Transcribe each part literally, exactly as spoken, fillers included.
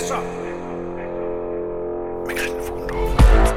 så? Med Christian Fuglendorf.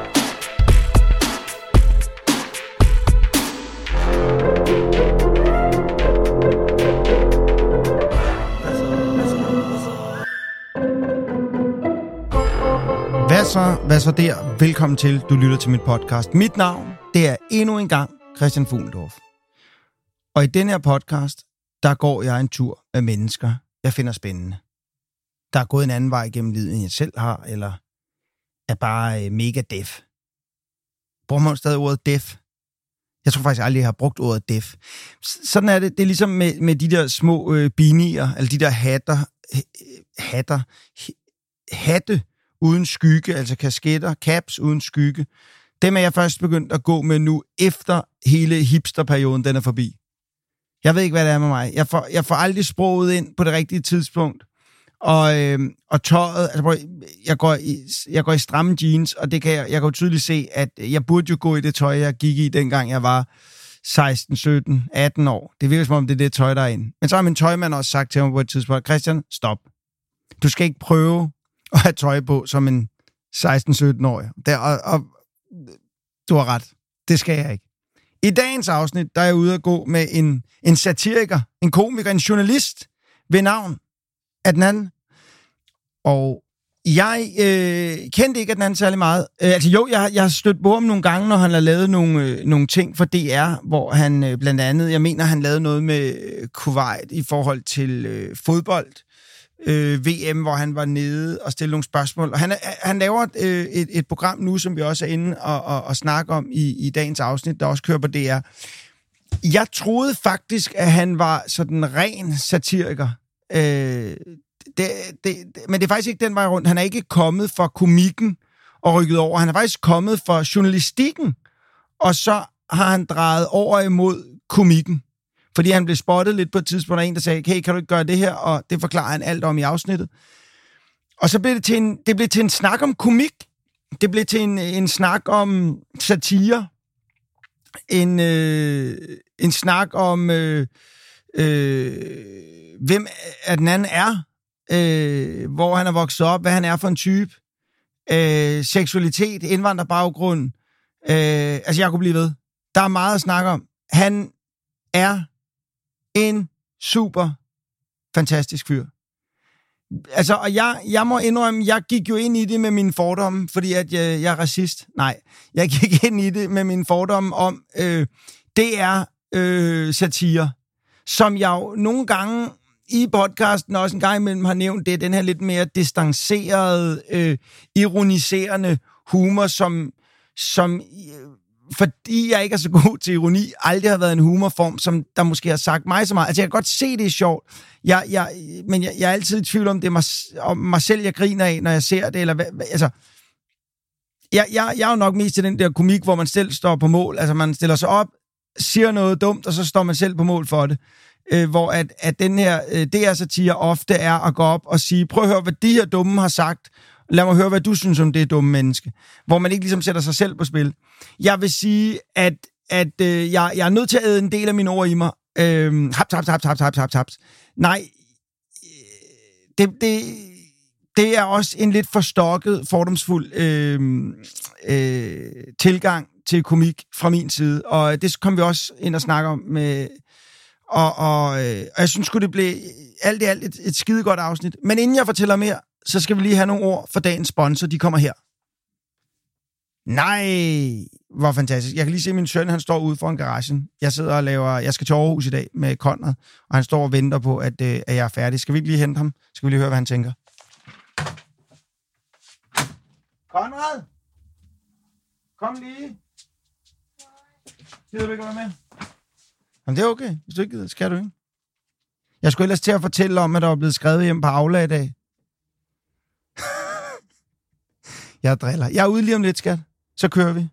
Hvad så? Hvad så der? Velkommen til, du lytter til mit podcast. Mit navn, det er endnu en gang Christian Fuglendorf. Og i den her podcast, der går jeg en tur med mennesker, jeg finder spændende. Der er gået en anden vej gennem livet, end jeg selv har, eller er bare mega def. Bruger man stadig ordet def? Jeg tror faktisk aldrig, jeg har brugt ordet def. Sådan er det. Det er ligesom med, med de der små øh, binier, eller de der hatter, hatter, hatte uden skygge, altså kasketter, caps uden skygge. Dem er jeg først begyndt at gå med nu, efter hele hipsterperioden, den er forbi. Jeg ved ikke, hvad det er med mig. Jeg får, jeg får aldrig sproget ind på det rigtige tidspunkt. Og, øh, og tøjet, altså jeg går, i, jeg går i stramme jeans, og det kan jeg, jeg kan jo tydeligt se, at jeg burde jo gå i det tøj, jeg gik i, dengang jeg var seksten, sytten, atten år. Det virker som om, det er det tøj, der er inde. Men så har min tøjmand også sagt til mig på et tidspunkt, Christian, stop. Du skal ikke prøve at have tøj på som en seksten sytten-årig. Der, og, og du har ret. Det skal jeg ikke. I dagens afsnit, der er jeg ude at gå med en, en satiriker, en komiker, en journalist ved navn Adnan. Og jeg øh, kendte ikke Adnan særlig meget. Øh, altså jo, jeg, jeg har stødt på ham nogle gange, når han har lavet nogle, øh, nogle ting for D R, hvor han øh, blandt andet, jeg mener, han lavede noget med Kuwait i forhold til øh, fodbold. Øh, V M, hvor han var nede og stille nogle spørgsmål. Og han, han laver øh, et, et program nu, som vi også er inde og, og, og snakke om i, i dagens afsnit, der også kører på D R. Jeg troede faktisk, at han var sådan ren satiriker. Øh, det, det, det, men det er faktisk ikke den vej rundt. Han er ikke kommet for komikken og rykket over. Han er faktisk kommet for journalistikken, og så har han drejet over imod komikken. Fordi han blev spottet lidt på et tidspunkt af en, der sagde, hey, kan du ikke gøre det her? Og det forklarer han alt om i afsnittet. Og så blev det til en, det blev til en snak om komik. Det blev til en, en snak om satire. En, øh, en snak om, øh, øh, hvem Adnan er. Øh, hvor han er vokset op. Hvad han er for en type. Øh, seksualitet, indvandrerbaggrund. Øh, altså, jeg kunne blive ved. Der er meget at snakke om. Han er en super fantastisk fyr. Altså, og jeg, jeg må indrømme, jeg gik jo ind i det med mine fordomme, fordi at jeg, jeg er racist. Nej, jeg gik ind i det med mine fordomme om, øh, det er øh, satire, som jeg jo nogle gange i podcasten også en gang imellem har nævnt, det er den her lidt mere distancerede, øh, ironiserende humor, som, som fordi jeg ikke er så god til ironi, aldrig har været en humorform, som der måske har sagt mig så meget. Altså, jeg kan godt se, det er sjovt, jeg, jeg, men jeg, jeg er altid i tvivl om, det er mig, om mig selv, jeg griner af, når jeg ser det, eller hvad, altså, jeg, jeg, jeg er jo nok mest til den der komik, hvor man selv står på mål, altså man stiller sig op, siger noget dumt, og så står man selv på mål for det. Øh, hvor at, at den her øh, D R-satire ofte er at gå op og sige, prøv at høre, hvad de her dumme har sagt, lad mig høre, hvad du synes om det dumme menneske. Hvor man ikke ligesom sætter sig selv på spil. Jeg vil sige, at, at øh, jeg, jeg er nødt til at æde en del af mine ord i mig. Øh, haps, haps, haps, haps, haps, haps, haps. Nej, det, det, det er også en lidt forstokket, fordomsfuld øh, øh, tilgang til komik fra min side. Og det kom vi også ind og snakke om med... Og, og, øh, og jeg synes, det blev alt i alt et, et skidegodt afsnit. Men inden jeg fortæller mere, så skal vi lige have nogle ord for dagens sponsor. De kommer her. Nej, hvor fantastisk. Jeg kan lige se, at min søn, han står ude foran garagen. Jeg sidder og laver, jeg skal til Aarhus i dag med Conrad, og han står og venter på, at, øh, at jeg er færdig. Skal vi ikke lige hente ham? Skal vi lige høre, hvad han tænker? Conrad? Kom lige. Gider du ikke være med? Jamen, det er okay. Hvis du ikke gider, skal du ikke. Jeg skulle ellers til at fortælle om, at der var blevet skrevet hjem på Aula i dag. Jeg driller. Jeg er ude lige om lidt, skat. Så kører vi.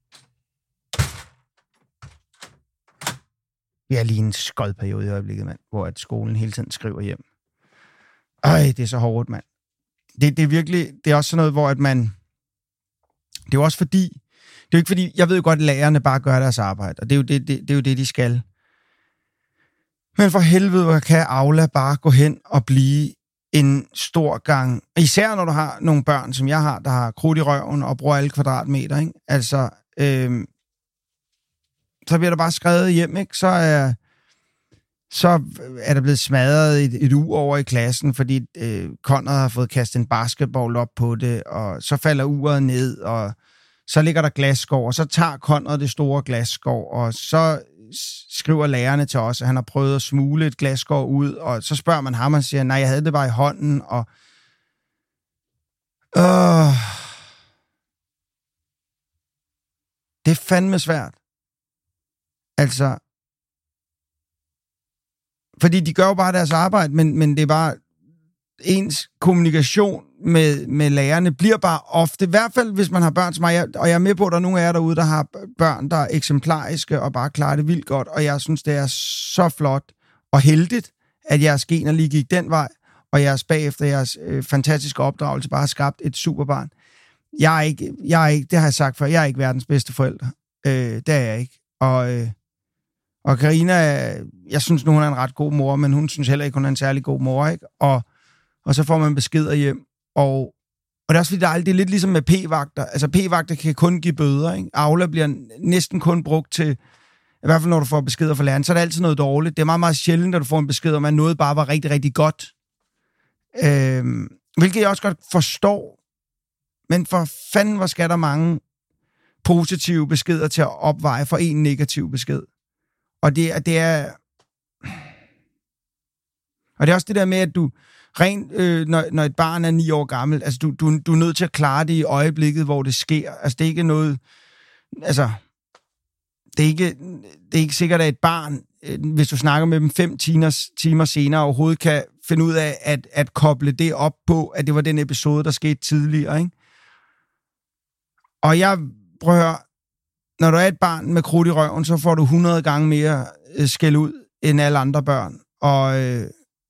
Vi er lige en skoldperiode i øjeblikket, mand, hvor at skolen hele tiden skriver hjem. Øj, det er så hårdt, mand. Det, det er virkelig, det er også sådan noget, hvor at man... Det er jo også fordi... Det er jo ikke fordi... Jeg ved jo godt, at lærerne bare gør deres arbejde, og det er jo det, det, det, er jo det de skal. Men for helvede, hvor kan Aula bare gå hen og blive en stor gang, især når du har nogle børn, som jeg har, der har krudt i røven og bruger alle kvadratmeter, ikke? Altså, øh, så bliver der bare skrevet hjem, ikke? Så er, så er der blevet smadret et, et ur over i klassen, fordi øh, Conrad har fået kastet en basketball op på det, og så falder uret ned, og så ligger der glasskår, og så tager Conrad det store glasskår, og så skriver lærerne til os, at han har prøvet at smule et glasskår ud, og så spørger man ham og siger, nej, jeg havde det bare i hånden, og øh, det er fandme svært. Altså, fordi de gør jo bare deres arbejde, men, men det er bare ens kommunikation med, med lærerne bliver bare ofte, i hvert fald hvis man har børn som mig, og jeg er med på, at der er nogle af jer derude, der har børn, der er eksemplariske og bare klarer det vildt godt, og jeg synes, det er så flot og heldigt, at jeres gener lige gik den vej, og jeres bagefter jeres øh, fantastiske opdragelse bare har skabt et superbarn. Jeg er ikke, jeg er ikke, det har jeg sagt før, jeg er ikke verdens bedste forældre. Øh, det er jeg ikke. Og, øh, og Karina, jeg synes nu, hun er en ret god mor, men hun synes heller ikke, hun er en særlig god mor, ikke? Og Og så får man beskeder hjem. Og, og det er også fordi, der er, det er lidt ligesom med p-vagter. Altså p-vagter kan kun give bøder, ikke? Aula bliver næsten kun brugt til, i hvert fald når du får beskeder fra læreren, så er det altid noget dårligt. Det er meget, meget sjældent, at du får en besked om, at noget bare var rigtig, rigtig godt. Øhm, hvilket jeg også godt forstår. Men for fanden, hvor skal der mange positive beskeder til at opveje for en negativ besked. Og det, det er... Og det er også det der med, at du... Rent, øh, når, når et barn er ni år gammel, altså du, du, du er nødt til at klare det i øjeblikket, hvor det sker. Altså det er ikke noget, altså det er ikke, det er ikke sikkert, at et barn, øh, hvis du snakker med dem fem timer, timer senere, overhovedet kan finde ud af at, at koble det op på, at det var den episode, der skete tidligere, ikke? Og jeg prøver, når du er et barn med krudt i røven, så får du hundrede gange mere øh, skæld ud end alle andre børn. Og øh,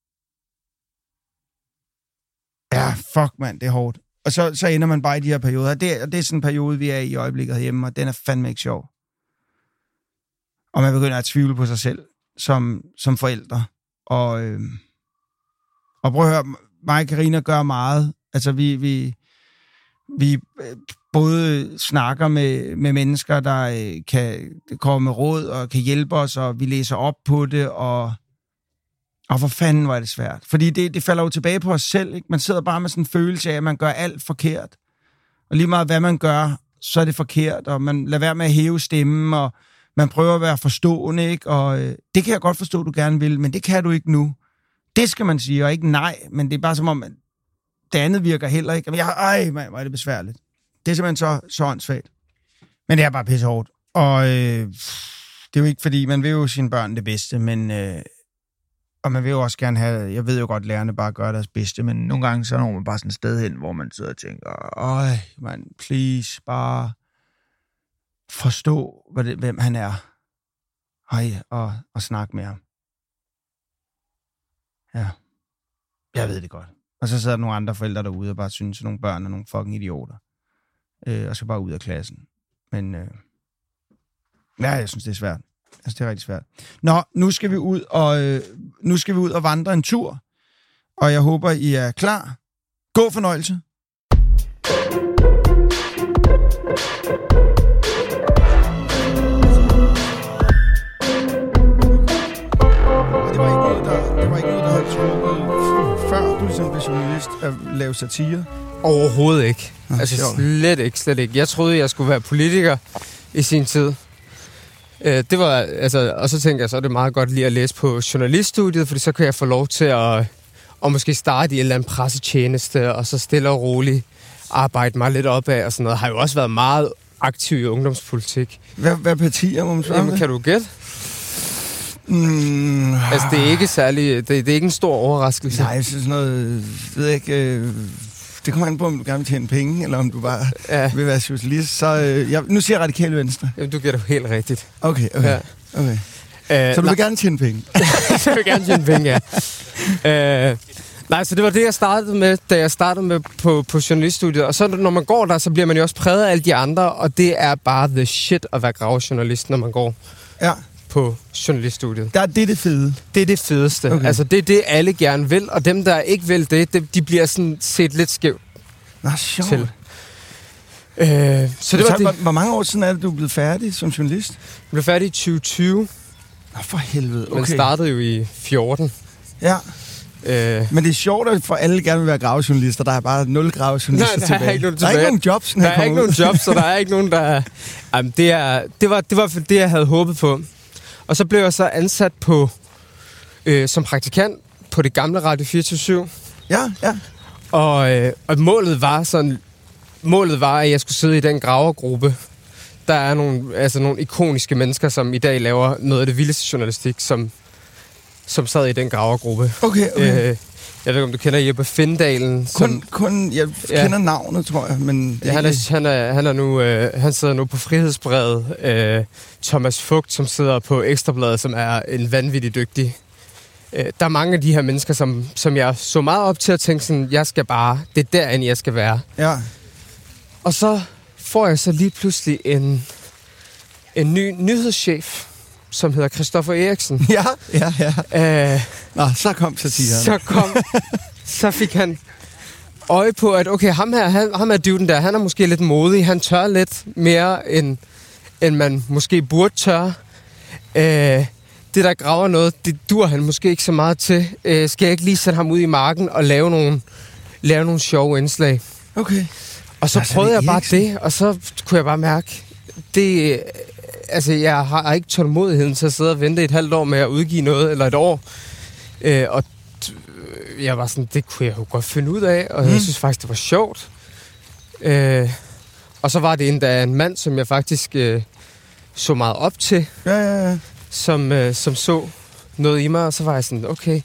ja, fuck mand, det er hårdt. Og så, så ender man bare i de her perioder. Det, og det er sådan en periode, vi er i øjeblikket hjemme, og den er fandme ikke sjov. Og man begynder at tvivle på sig selv som, som forældre. Og, øh, og prøv at høre, mig og Karina gør meget. Altså, vi, vi, vi både snakker med, med mennesker, der øh, kan komme med råd og kan hjælpe os, og vi læser op på det, og Og for fanden var det svært. Fordi det, det falder jo tilbage på os selv, ikke? Man sidder bare med sådan en følelse af, at man gør alt forkert. Og lige meget hvad man gør, så er det forkert. Og man lader være med at hæve stemmen, og man prøver at være forstående, ikke? Og øh, det kan jeg godt forstå, du gerne vil, men det kan du ikke nu. Det skal man sige, og ikke nej. Men det er bare som om, at det andet virker heller ikke. Men jeg, ej, man, hvor er det besværligt. Det er simpelthen så, så åndssvagt. Men det er bare pissehårdt. Og øh, det er jo ikke, fordi man vil jo sine børn det bedste, men... Øh, Og man vil jo også gerne have, jeg ved jo godt, at lærerne bare gør deres bedste, men nogle gange så når man bare sådan et sted hen, hvor man sidder og tænker, øj, man, please, bare forstå, hvad det, hvem han er, Ej, og, og snakke med ham. Ja, jeg ved det godt. Og så sidder der nogle andre forældre derude og bare synes, at nogle børn er nogle fucking idioter, øh, og så bare ud af klassen. Men øh, ja, jeg synes, det er svært. Altså, det er rigtig svært. Nå, nu skal vi ud og øh, nu skal vi ud og vandre en tur, og jeg håber, I er klar. God fornøjelse. Det var ikke noget, der, det var ikke noget, der havde trukket før du som journalist at lave satire? Overhovedet ikke. Nå, altså sjovt. slet ikke, slet ikke. Jeg troede, jeg skulle være politiker i sin tid. Det var, altså, og så tænkte jeg, så er det meget godt lige at læse på journaliststudiet, fordi så kan jeg få lov til at, at måske starte i en eller anden pressetjeneste, og så stille og roligt arbejde mig lidt opad og sådan noget. Jeg har jo også været meget aktiv i ungdomspolitik. Hvad, hvad partier, må man svare Jamen, kan du gætte? Mm, altså, det er ikke særlig, det, det er ikke en stor overraskelse. Nej, jeg synes sådan noget, ved jeg ikke... Øh... Det kommer an på, om du gerne vil tjene penge, eller om du bare ja. vil være socialist. Så øh, jeg, nu siger jeg Radikale Venstre. Jamen, du gætter helt rigtigt. Okay, okay. Ja. okay. Øh, så du nej. vil gerne tjene penge? Så jeg vil gerne tjene penge, ja. øh, nej, så det var det, jeg startede med, da jeg startede med på, på journaliststudiet. Og så når man går der, så bliver man jo også præget af alle de andre, og det er bare the shit at være gravejournalist, når man går ja. på journaliststudiet. Der er det det fede. Det er det fedeste. Okay. Altså, det er det, alle gerne vil, og dem, der ikke vil det, de bliver sådan set lidt skævt. Nå, sjovt. Til. Øh, så det var det. Hvor, hvor mange år siden er det, du er blevet færdig som journalist? Jeg blev færdig i tyve tyve. Nå, for helvede. Okay. Men startede jo i fjorten. Ja. Øh. Men det er sjovt, at for alle gerne vil være gravejournalister. Der er bare nul gravejournalister tilbage. tilbage. Er ikke der er ikke nogen jobs, Der er ikke nogen jobs, så der er ikke nogen, der... Jamen, det, er, det, var, det var det, jeg havde håbet på. Og så blev jeg så ansat på øh, som praktikant på det gamle Radio fireogtyve syv. Ja, ja. Og, øh, og målet var sådan... Målet var, at jeg skulle sidde i den gravergruppe. Der er nogle, altså nogle ikoniske mennesker, som i dag laver noget af det vildeste journalistik, som, som sad i den gravergruppe. Okay, okay. Øh, jeg ved ikke, om du kender Jeppe Findalen. Kun, som, kun jeg ja. kender navnet, tror jeg. Men ja, han, er, han, er, han, er nu, øh, han sidder nu på Frihedsbrevet. Øh, Thomas Fugt, som sidder på Ekstrabladet, som er en vanvittig dygtig. Øh, der er mange af de her mennesker, som, som jeg så meget op til at tænke sådan, jeg skal bare, det er derinde, jeg skal være. Ja. Og så får jeg så lige pludselig en, en ny nyhedschef, som hedder Christoffer Eriksen. Ja, ja, ja. Øh, Nå, så kom satiren. Så kom, så fik han øje på, at okay, ham her, han, ham er dyven der, han er måske lidt modig, han tør lidt mere, end, end man måske burde tørre. Øh, det, der graver noget, det dur han måske ikke så meget til. Øh, skal jeg ikke lige sætte ham ud i marken og lave nogle, lave nogle sjove indslag? Okay. Og så altså, prøvede jeg bare det, og så kunne jeg bare mærke, det, altså jeg har ikke tålmodigheden til at sidde og vente et halvt år med at udgive noget, eller et år. Øh, og jeg var sådan, det kunne jeg jo godt finde ud af, og mm. jeg synes faktisk, det var sjovt. Øh, og så var det endda en mand, som jeg faktisk øh, så meget op til, ja, ja, ja. Som, øh, som så noget i mig, og så var jeg sådan, okay,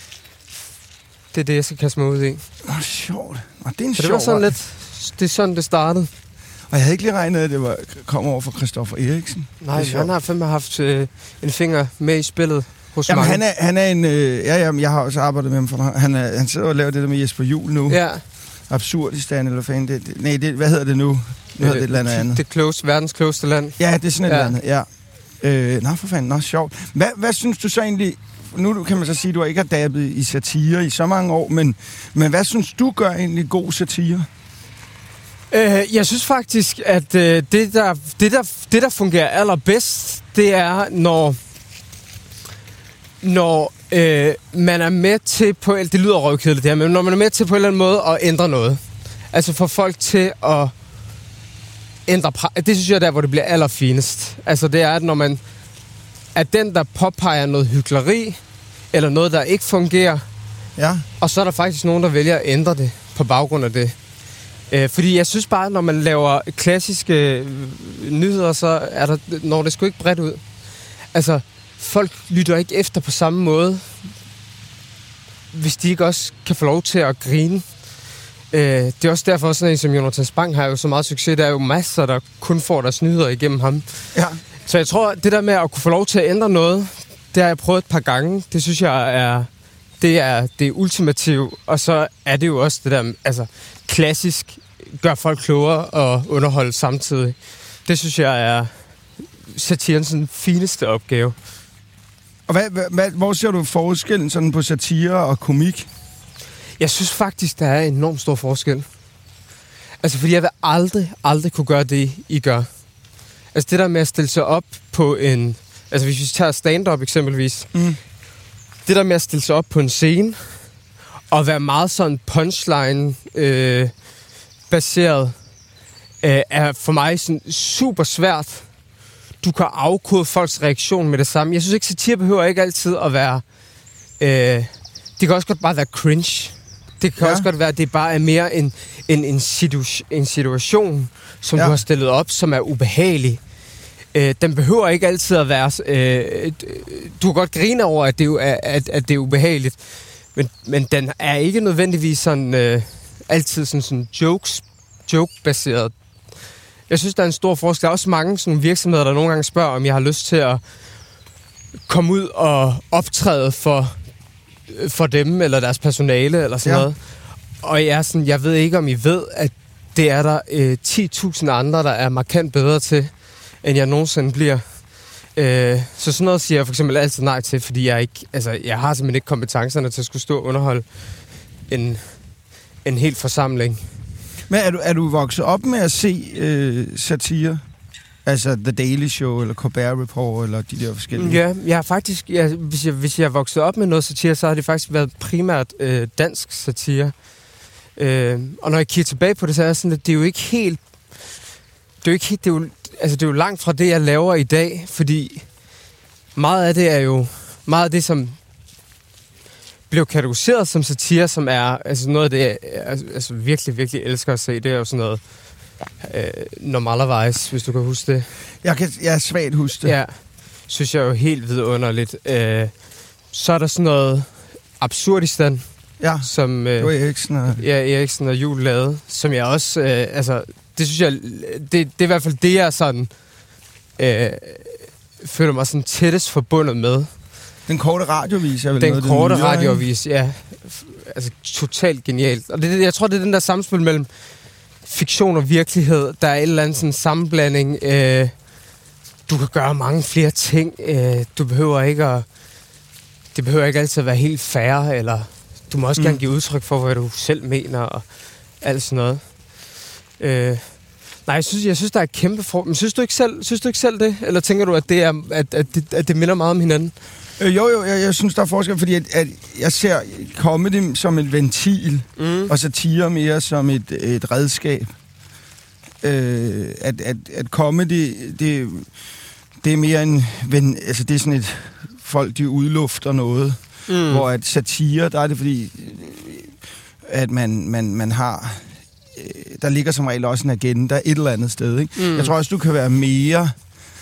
det er det, jeg skal kaste mig ud i. Åh, sjovt. Og det er en så det var sådan lidt, det er sådan, det startede. Og jeg havde ikke lige regnet, at det var, kom over fra Christoffer Eriksen. Nej, han har fandme haft øh, en finger med i spillet hos jamen, mange. han er, han er en... Øh, ja, jamen, jeg har også arbejdet med ham. For, han, er, han sidder og laver det der med Jesper Juhl nu. Ja. Absurdistan, eller hvad det, det, nej, det, hvad hedder det nu? Nu hedder det et eller andet andet. Det er close, verdens klogeste land. Ja, det er sådan et ja. eller andet, ja. Øh, nå, for fanden, nå, sjovt. Hvad, hvad synes du så egentlig... Nu kan man så sige, at du ikke har dabbet i satire i så mange år, men, men hvad synes du gør egentlig god satire? Øh, jeg synes faktisk, at øh, det, der, det, der, det, der fungerer allerbedst, det er, når, når øh, man er med til på... Det lyder røvkedeligt det her, men når man er med til på en eller anden måde at ændre noget. Altså få folk til at ændre... Det synes jeg er der, hvor det bliver allerfinest. Altså det er, at når man... at den, der påpeger noget hykleri, eller noget, der ikke fungerer, ja. Og så er der faktisk nogen, der vælger at ændre det på baggrund af det. Øh, fordi jeg synes bare, når man laver klassiske øh, nyheder, så er der, når det sgu ikke bredt ud. Altså, folk lytter ikke efter på samme måde, hvis de ikke også kan få lov til at grine. Øh, det er også derfor, sådan en som Jonathan Spang har jo så meget succes. Der er jo masser, der kun får deres nyheder igennem ham. Ja. Så jeg tror, det der med at kunne få lov til at ændre noget, det har jeg prøvet et par gange. Det synes jeg er det er det ultimative. Og så er det jo også det der, altså klassisk, gør folk klogere og underholde samtidig. Det synes jeg er satirens fineste opgave. Og hvad, hvad, hvor ser du forskellen sådan på satire og komik? Jeg synes faktisk, der er en enormt stor forskel. Altså, fordi jeg vil aldrig, aldrig kunne gøre det, I gør. Altså, det der med at stille sig op på en... Altså, hvis vi tager stand-up eksempelvis. Mm. Det der med at stille sig op på en scene, og være meget sådan punchline-baseret, øh, øh, er for mig sådan super svært. Du kan afkode folks reaktion med det samme. Jeg synes ikke, satire behøver ikke altid at være... Øh, det kan også godt bare være cringe. Det kan ja. også godt være, at det bare er mere en, en, en, situ- en situation, som ja. du har stillet op, som er ubehagelig. Øh, den behøver ikke altid at være... Øh, du kan godt grine over, at det er, at, at det er ubehageligt, men, men den er ikke nødvendigvis sådan, øh, altid sådan, sådan jokes, joke-baseret. Jeg synes, der er en stor forskel. Der er også mange sådan virksomheder, der nogle gange spørger, om jeg har lyst til at komme ud og optræde for... for dem, eller deres personale, eller sådan ja. noget. Og jeg er sådan, jeg ved ikke, om I ved, at det er der øh, ti tusind andre, der er markant bedre til, end jeg nogensinde bliver. Øh, så sådan noget siger jeg for eksempel altid nej til, fordi jeg ikke, altså, jeg har simpelthen ikke kompetencerne til at skulle stå og underholde en, en hel forsamling. Men er du, er du vokset op med at se øh, satire? Altså The Daily Show, eller Colbert Report, eller de der forskellige? Ja, jeg har faktisk, ja, hvis, jeg, hvis jeg er vokset op med noget satire, så har det faktisk været primært øh, dansk satire. Øh, og når jeg kigger tilbage på det, så er det sådan, at det er jo ikke helt... Det er jo ikke helt... Det er jo, altså, det er jo langt fra det, jeg laver i dag, fordi meget af det er jo... Meget af det, som blev kategoriseret som satire, som er altså noget af det, jeg altså, virkelig, virkelig elsker at se, det er jo sådan noget øh, Normalerweiss, hvis du kan huske det. Jeg kan jeg er svagt huske det. Ja, synes jeg jo helt vidunderligt. Øh, så er der sådan noget Absurdistan, ja, som øh, det var Eriksen og... ja, Eriksen og Juhl lavede, som jeg også, øh, altså, det synes jeg, det, det er i hvert fald det, jeg sådan, øh, føler mig sådan tættest forbundet med. Den korte radiovis er vel den noget, Den korte nye, radiovis, ja. Altså, totalt genialt. Og det, jeg tror, det er den der samspil mellem fiktion og virkelighed. Der er et eller andet sådan sammenblanding. Øh, du kan gøre mange flere ting. Øh, du behøver ikke at... Det behøver ikke altid at være helt fair, eller du må også mm. gerne give udtryk for, hvad du selv mener, og alt sådan noget. Øh, nej, jeg synes, jeg synes, der er et kæmpe for... Men synes du ikke selv, synes du ikke selv det? Eller tænker du, at det, er, at, at det, at det minder meget om hinanden? Øh, jo, jo, jeg, jeg synes, der er forskel, fordi at, at jeg ser comedy som en ventil, mm. og satire mere som et, et redskab. Øh, at, at, at comedy, det, det er mere en... Ven, altså, det er sådan et... Folk, de udlufter noget. Mm. Hvor at satire, der er det fordi, at man, man, man har... Der ligger som regel også en agenda et eller andet sted, ikke? Mm. Jeg tror også, du kan være mere...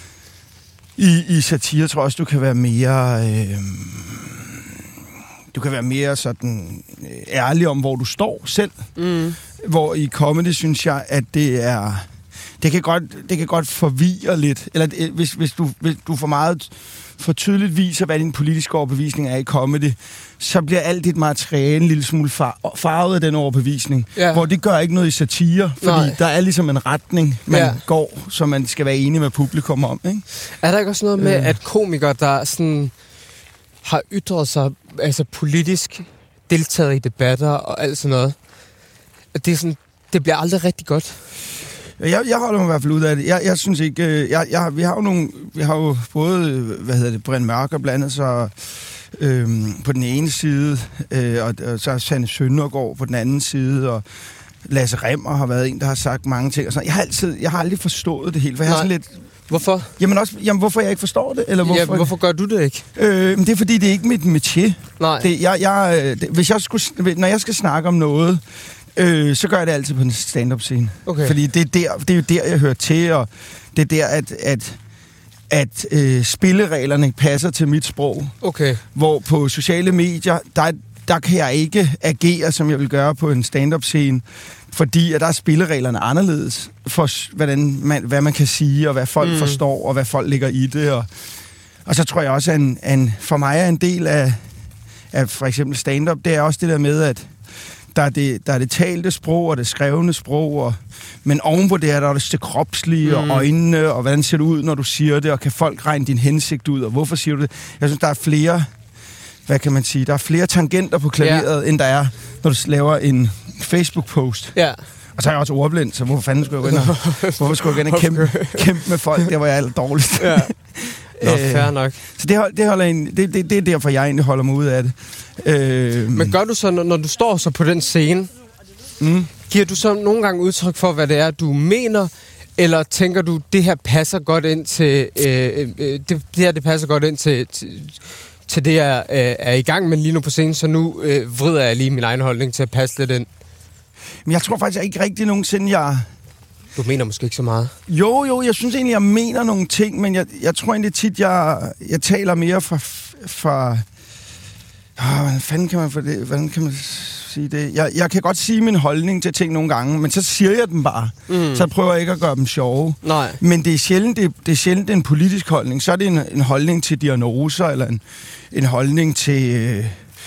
I, i satire tror jeg også, du kan være mere... Øh, du kan være mere sådan øh, ærlig om, hvor du står selv. Mm. Hvor i comedy, synes jeg, at det er... Det kan godt, det kan godt forvirre lidt. Eller øh, hvis, hvis, du, hvis du for meget... for tydeligt viser, hvad din politiske overbevisning er i comedy, så bliver alt dit materiale en lille smule far- farvet af den overbevisning. Ja. Hvor det gør ikke noget i satire, fordi Nej. der er ligesom en retning, man ja. går, som man skal være enig med publikum om. Ikke? Er der ikke også noget med, øh. at komikere, der sådan har ytret sig altså politisk, deltaget i debatter og alt sådan noget, at det, er sådan, det bliver aldrig rigtig godt? Jeg, jeg holder mig i hvert fald ud af det. Jeg, jeg synes ikke... Jeg, jeg, vi har jo nogle... Vi har jo både, hvad hedder det, Brian Mørk blandet så øhm, på den ene side, øh, og, og så Sanne Søndergaard på den anden side, og Lasse Rimmer har været en, der har sagt mange ting. Og sådan. Jeg har altid... Jeg har aldrig forstået det helt, for jeg har sådan lidt... Hvorfor? Jamen også, jamen hvorfor jeg ikke forstår det? Eller hvorfor, ja, hvorfor gør du det ikke? Øh, det er fordi, det er ikke mit métier. Nej. Det, jeg, jeg, det, hvis jeg skulle, når jeg skal snakke om noget... Øh, så gør jeg det altid på en stand-up-scene. Okay. Fordi det er, der, det er jo der, jeg hører til, og det er der, at, at, at øh, spillereglerne passer til mit sprog. Okay. Hvor på sociale medier, der, der kan jeg ikke agere, som jeg vil gøre på en stand-up-scene, fordi at der er spillereglerne anderledes for, hvordan man, hvad man kan sige, og hvad folk mm. forstår, og hvad folk ligger i det. Og, og så tror jeg også, at en, en, for mig er en del af, af for eksempel stand-up, det er også det der med, at Der er, det, der er det talte sprog og det skrevne sprog, og, men ovenpå det er der det, det kropslige og øjnene, og hvordan ser det ud, når du siger det, og kan folk regne din hensigt ud, og hvorfor siger du det? Jeg synes, der er flere, hvad kan man sige, der er flere tangenter på klaveret, ja. end der er, når du laver en Facebook-post. Ja. Og så er jeg også ordblind, så hvorfor fanden skulle jeg gå ind og, hvorfor skulle jeg gå ind og kæmpe, kæmpe med folk, der hvor jeg er dårligst. Ja. Nå, fair nok. Så det, det, holder en, det, det, det er derfor, jeg egentlig holder mig ud af det. Øh, Men gør du så, når, når du står så på den scene, mm. giver du så nogle gange udtryk for, hvad det er, du mener, eller tænker du, det her passer godt ind til, øh, øh, det, det her det passer godt ind til, til, til det, jeg øh, er i gang med lige nu på scenen, så nu øh, vrider jeg lige min egen holdning til at passe lidt ind? Men jeg tror faktisk ikke rigtig nogensinde, jeg... Du mener måske ikke så meget? Jo, jo, jeg synes egentlig, jeg mener nogle ting, men jeg, jeg tror egentlig tit, jeg, jeg taler mere fra... fra åh, hvordan fanden kan man for det? Hvordan kan man sige det? Jeg, jeg kan godt sige min holdning til ting nogle gange, men så siger jeg dem bare. Mm. Så prøver jeg ikke at gøre dem sjove. Nej. Men det er sjældent, det, det er sjældent en politisk holdning. Så er det en, en holdning til diagnoser, eller en, en holdning til... Øh,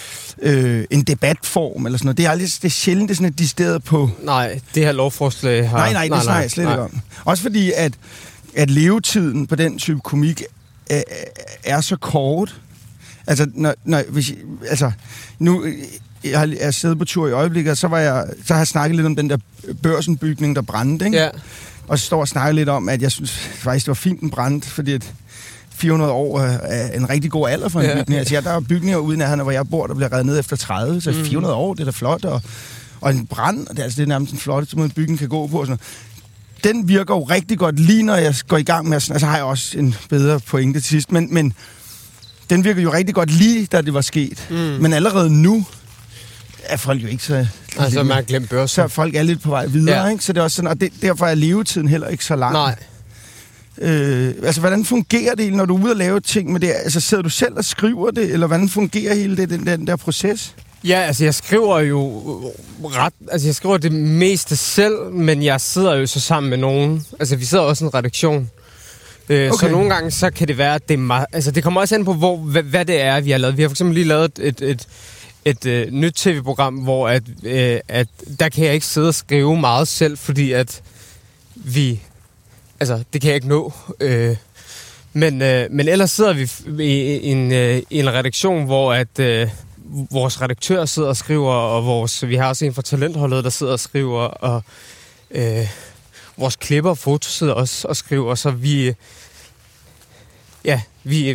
Øh, en debatform eller sådan noget. Det er, aldrig, det er sjældent, det er sådan et decideret på... Nej, det her lovforslag har... Nej, nej, det snakker jeg slet ikke om. Også fordi, at, at levetiden på den type komik øh, er så kort. Altså, når, når, hvis, altså nu... Jeg har, jeg har siddet på tur i øjeblikket, og så, var jeg, så har jeg snakket lidt om den der Børsen-bygning, der brændte, ikke? Ja. Og så står jeg og snakker lidt om, at jeg synes faktisk, det var fint, den brændte, fordi at fire hundrede år er en rigtig god alder for en ja. bygning. Altså, ja, der er bygninger ude i nærheden, hvor jeg bor, der bliver revet ned efter tredive, så mm. fire hundrede år, det er da flot, og, og en brand, det er, altså, det er nærmest en flot, måde en bygning kan gå på. Og sådan noget. Den virker jo rigtig godt lige, når jeg går i gang med, altså har jeg også en bedre pointe til sidst, men, men den virker jo rigtig godt lige, da det var sket. Mm. Men allerede nu, er folk jo ikke så... Altså, man har glemt Børsen. Så folk er lidt på vej videre, ja. ikke? Så det er også sådan, og det, derfor er levetiden heller ikke så lang. Nej. Øh, altså, hvordan fungerer det, når du er ude og lave ting med det? Altså, sidder du selv og skriver det, eller hvordan fungerer hele det, den, den der proces? Ja, altså, jeg skriver jo ret... Altså, jeg skriver det meste selv, men jeg sidder jo så sammen med nogen. Altså, vi sidder også i en redaktion. Øh, okay. Så nogle gange, så kan det være, at det er meget... Altså, det kommer også an på, hvor, hvad, hvad det er, vi har lavet. Vi har for eksempel lige lavet et... et, et et øh, nyt tv-program, hvor at, øh, at der kan jeg ikke sidde og skrive meget selv, fordi at vi... Altså, det kan jeg ikke nå. Øh, men, øh, men ellers sidder vi i, i, en, øh, i en redaktion, hvor at øh, vores redaktør sidder og skriver, og vores, vi har også en fra talentholdet, der sidder og skriver, og øh, vores klipper og foto sidder også og skriver, så vi... Ja, vi...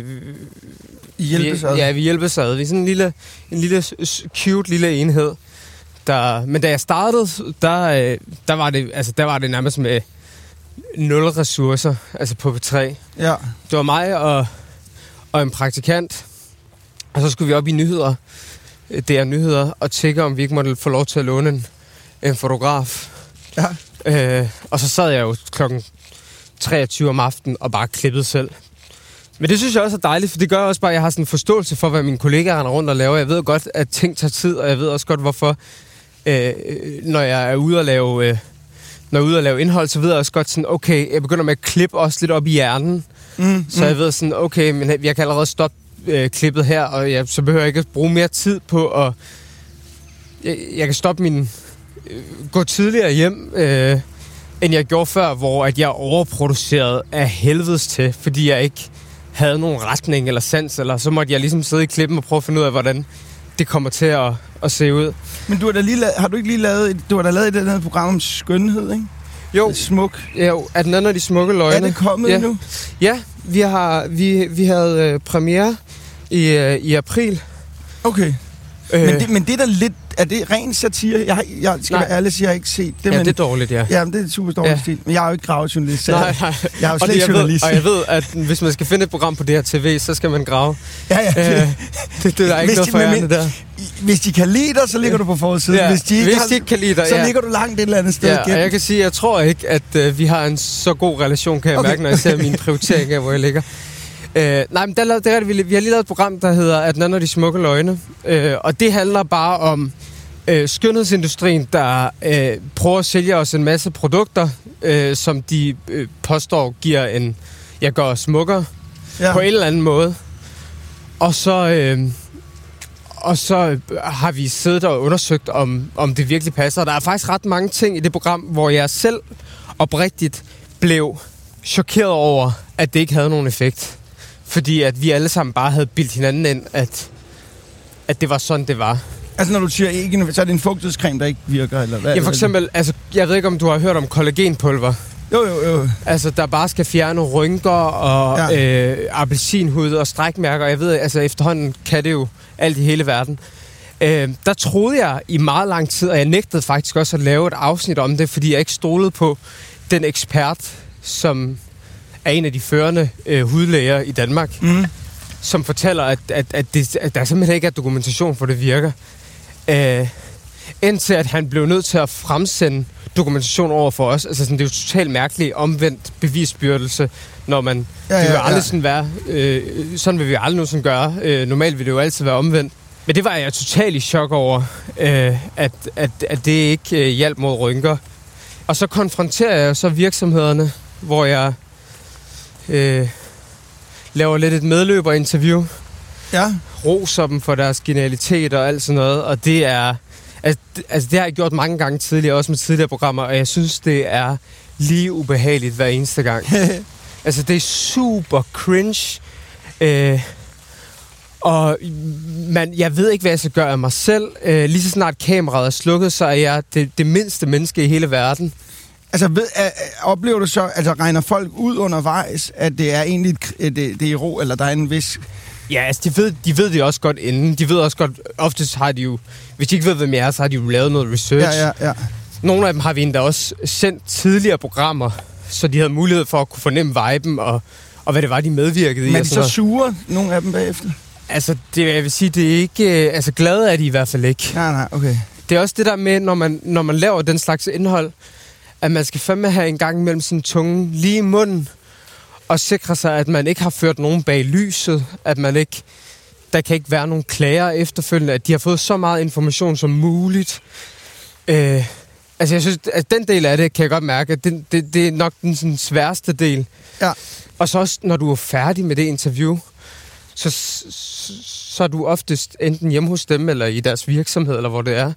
I hjælpes ad? Ja, vi hjælpes ad. Vi er sådan en lille, en lille cute lille enhed. Der, men da jeg startede, der, der, var det, altså, der var det nærmest med nul ressourcer, altså på P tre. Ja. Det var mig og, og en praktikant, og så skulle vi op i nyheder, D R Nyheder, og tjekke, om vi ikke måtte få lov til at låne en, en fotograf. Ja. Øh, og så sad jeg jo klokken treogtyve om aftenen og bare klippede selv. Men det synes jeg også er dejligt, for det gør også bare, at jeg har sådan en forståelse for, hvad mine kollegaer render rundt og laver. Jeg ved godt, at ting tager tid, og jeg ved også godt, hvorfor, øh, når jeg er ude og lave, øh, når jeg er ude og lave indhold, så ved jeg også godt sådan, okay, jeg begynder med at klippe også lidt op i hjernen. Mm, så mm. jeg ved sådan, okay, men jeg kan allerede stoppe øh, klippet her, og jeg, så behøver jeg ikke at bruge mere tid på at... Jeg, jeg kan stoppe min... Øh, gå tidligere hjem, øh, end jeg gjorde før, hvor at jeg overproducerede af helvedes til, fordi jeg ikke havde nogen retning eller sans, eller så måtte jeg ligesom sidde i klippen og prøve at finde ud af, hvordan det kommer til at, at se ud. Men du har da lige lavet, har du ikke lige lavet, et, du har da lavet et eller andet program om skønhed, ikke? Jo. Smuk. Jo, er den anden af de smukke løgne. Er det kommet ja. nu? Ja, vi har vi vi havde øh, premiere i øh, i april. Okay. Øh. Men det men det er da lidt, er det ren satire? Jeg, jeg skal Nej. være ærlig, jeg har ikke set det. Ja, men, det er dårligt, ja. Ja, men det er super dårligt ja. stil. Men jeg er jo ikke gravejournalist. Så nej, nej. Jeg er jo slet ikke journalist. Ved, og jeg ved, at hvis man skal finde et program på det her T V, så skal man grave. Ja, ja. Øh, det, det er der ikke noget forærende der. Hvis de kan lide dig, så ligger du på forsiden. Ja, hvis de ikke, hvis har, de ikke kan lide dig, så ja. ligger du langt et eller andet sted. Ja, og jeg kan sige, at jeg tror ikke, at øh, vi har en så god relation, kan jeg okay. mærke, når jeg ser mine prioriteringer, hvor jeg ligger. Øh, nej, men der, der, der, vi, vi har lige lavet et program, der hedder At den anden af de smukke løgne. Øh, og det handler bare om øh, skønhedsindustrien, der øh, prøver at sælge os en masse produkter, øh, som de øh, påstår giver en, jeg gør os smukkere ja. på en eller anden måde. Og så, øh, og så har vi siddet og undersøgt, om, om det virkelig passer. Der er faktisk ret mange ting i det program, hvor jeg selv oprigtigt blev chokeret over, at det ikke havde nogen effekt. Fordi at vi alle sammen bare havde bildt hinanden ind, at, at det var sådan, det var. Altså når du siger ikke, så er det en fugtighedscreme, der ikke virker? Eller hvad? Ja, for eksempel, altså, jeg ved ikke, om du har hørt om kollagenpulver. Jo, jo, jo. Altså, der bare skal fjerne rynker og ja. øh, appelsinhud og strækmærker. Jeg ved, altså efterhånden kan det jo alt i hele verden. Øh, der troede jeg i meget lang tid, og jeg nægtede faktisk også at lave et afsnit om det, fordi jeg ikke stolede på den ekspert, som er en af de førende øh, hudlæger i Danmark, mm. som fortæller, at, at, at, det, at der simpelthen ikke er dokumentation for, det virker. Øh, indtil at han blev nødt til at fremsende dokumentation over for os. Altså sådan, det er jo totalt mærkeligt omvendt bevisbyrdelse, når man... Ja, ja, det vil aldrig ja. sådan være... Øh, sådan vil vi aldrig nogensinde gøre. Øh, normalt vil det jo altid være omvendt. Men det var jeg totalt i chok over, øh, at, at, at det ikke øh, hjalp mod rynker. Og så konfronterer jeg så virksomhederne, hvor jeg øh, laver lidt et medløberinterview. Ja. Roser dem for deres genialitet og alt sådan noget. Og det er... Altså, altså det har jeg gjort mange gange tidligere, også med tidligere programmer, og jeg synes, det er lige ubehageligt hver eneste gang. Altså, det er super cringe, Øh, og man, jeg ved ikke, hvad jeg skal gøre af mig selv. Øh, lige så snart kameraet er slukket, så er jeg det, det mindste menneske i hele verden. Altså, ved, øh, oplever du så, altså regner folk ud undervejs, at det er egentlig et, det, det er ro, eller der er en vis... Ja, altså, de ved, de ved det også godt inden. De ved også godt, oftest har de jo, hvis de ikke ved, hvem jeg er, så har de jo lavet noget research. Ja, ja, ja. Nogle af dem har vi endda også sendt tidligere programmer, så de havde mulighed for at kunne fornemme viben, og, og hvad det var, de medvirkede i. Men så sure, nogle af dem bagefter? Altså, det, jeg vil sige, det er ikke... Altså, glade er de i hvert fald ikke. Nej, nej, okay. Det er også det der med, når man, når man laver den slags indhold, at man skal fandme have en gang mellem sin tunge lige i munden, og sikre sig, at man ikke har ført nogen bag lyset, at man ikke... Der kan ikke være nogen klager efterfølgende, at de har fået så meget information som muligt. Øh, altså, jeg synes, at den del af det, kan jeg godt mærke, at det, det, det er nok den sådan, sværeste del. Ja. Og så også, når du er færdig med det interview, så, så, så er du oftest enten hjemme hos dem, eller i deres virksomhed, eller hvor det er.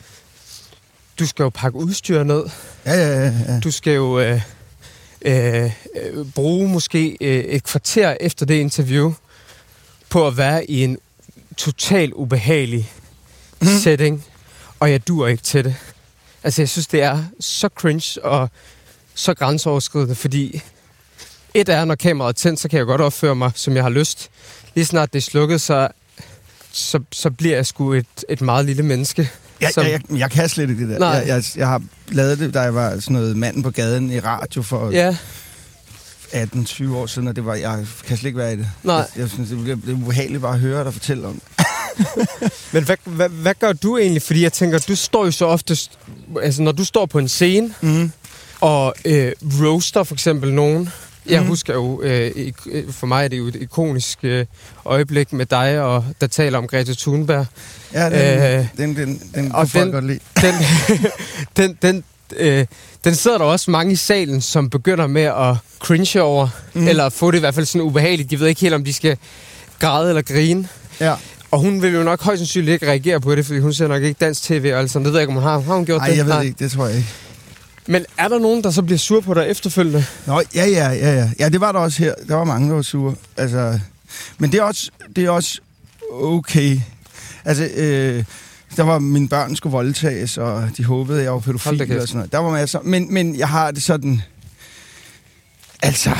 Du skal jo pakke udstyr ned. Ja, ja, ja. ja. Du skal jo øh, øh, bruge måske øh, et kvarter efter det interview på at være i en total ubehagelig mm. setting, og jeg duer ikke til det. Altså, jeg synes, det er så cringe og så grænseoverskridende, fordi et er, når kameraet er tændt, så kan jeg godt opføre mig, som jeg har lyst. Lige snart det er slukket, så, så, så bliver jeg sgu et, et meget lille menneske. Jeg, som... jeg, jeg, jeg kan slet ikke det der. Jeg, jeg, jeg har lavet det, da jeg var sådan noget manden på gaden i radio for ja. atten tyve år siden, og det var, jeg kan slet ikke være i det. Nej. Jeg, jeg synes, det er, det er ubehageligt bare at høre dig fortælle om det. Men hvad, hvad, hvad gør du egentlig? Fordi jeg tænker, du står jo så ofte... Altså, når du står på en scene, mm. og øh, roaster for eksempel nogen... Jeg mm. husker jo, øh, for mig er det jo et ikonisk øh, øjeblik med dig, og der taler om Greta Thunberg. Ja, den, øh, den, den, den og folk den, godt lide. Den, den, den, øh, den sidder der også mange i salen, som begynder med at cringe over, mm. eller få det i hvert fald sådan ubehageligt. De ved ikke helt, om de skal græde eller grine. Ja. Og hun vil jo nok højst sandsynligt ikke reagere på det, fordi hun ser nok ikke dansk tv og alt sådan. Det ved jeg ikke, om hun har. Har hun gjort Ej, det? jeg ved Nej. ikke. Det tror jeg ikke. Men er der nogen, der så bliver sur på dig efterfølgende? Nå, ja, ja, ja, ja. Ja, det var der også her. Der var mange, der var sure. Altså, men det er også, det er også okay. Altså, øh, der var mine børn skulle voldtages, og de håbede, jeg var pædofil og sådan noget. Der var masser. Men, men jeg har det sådan... Altså...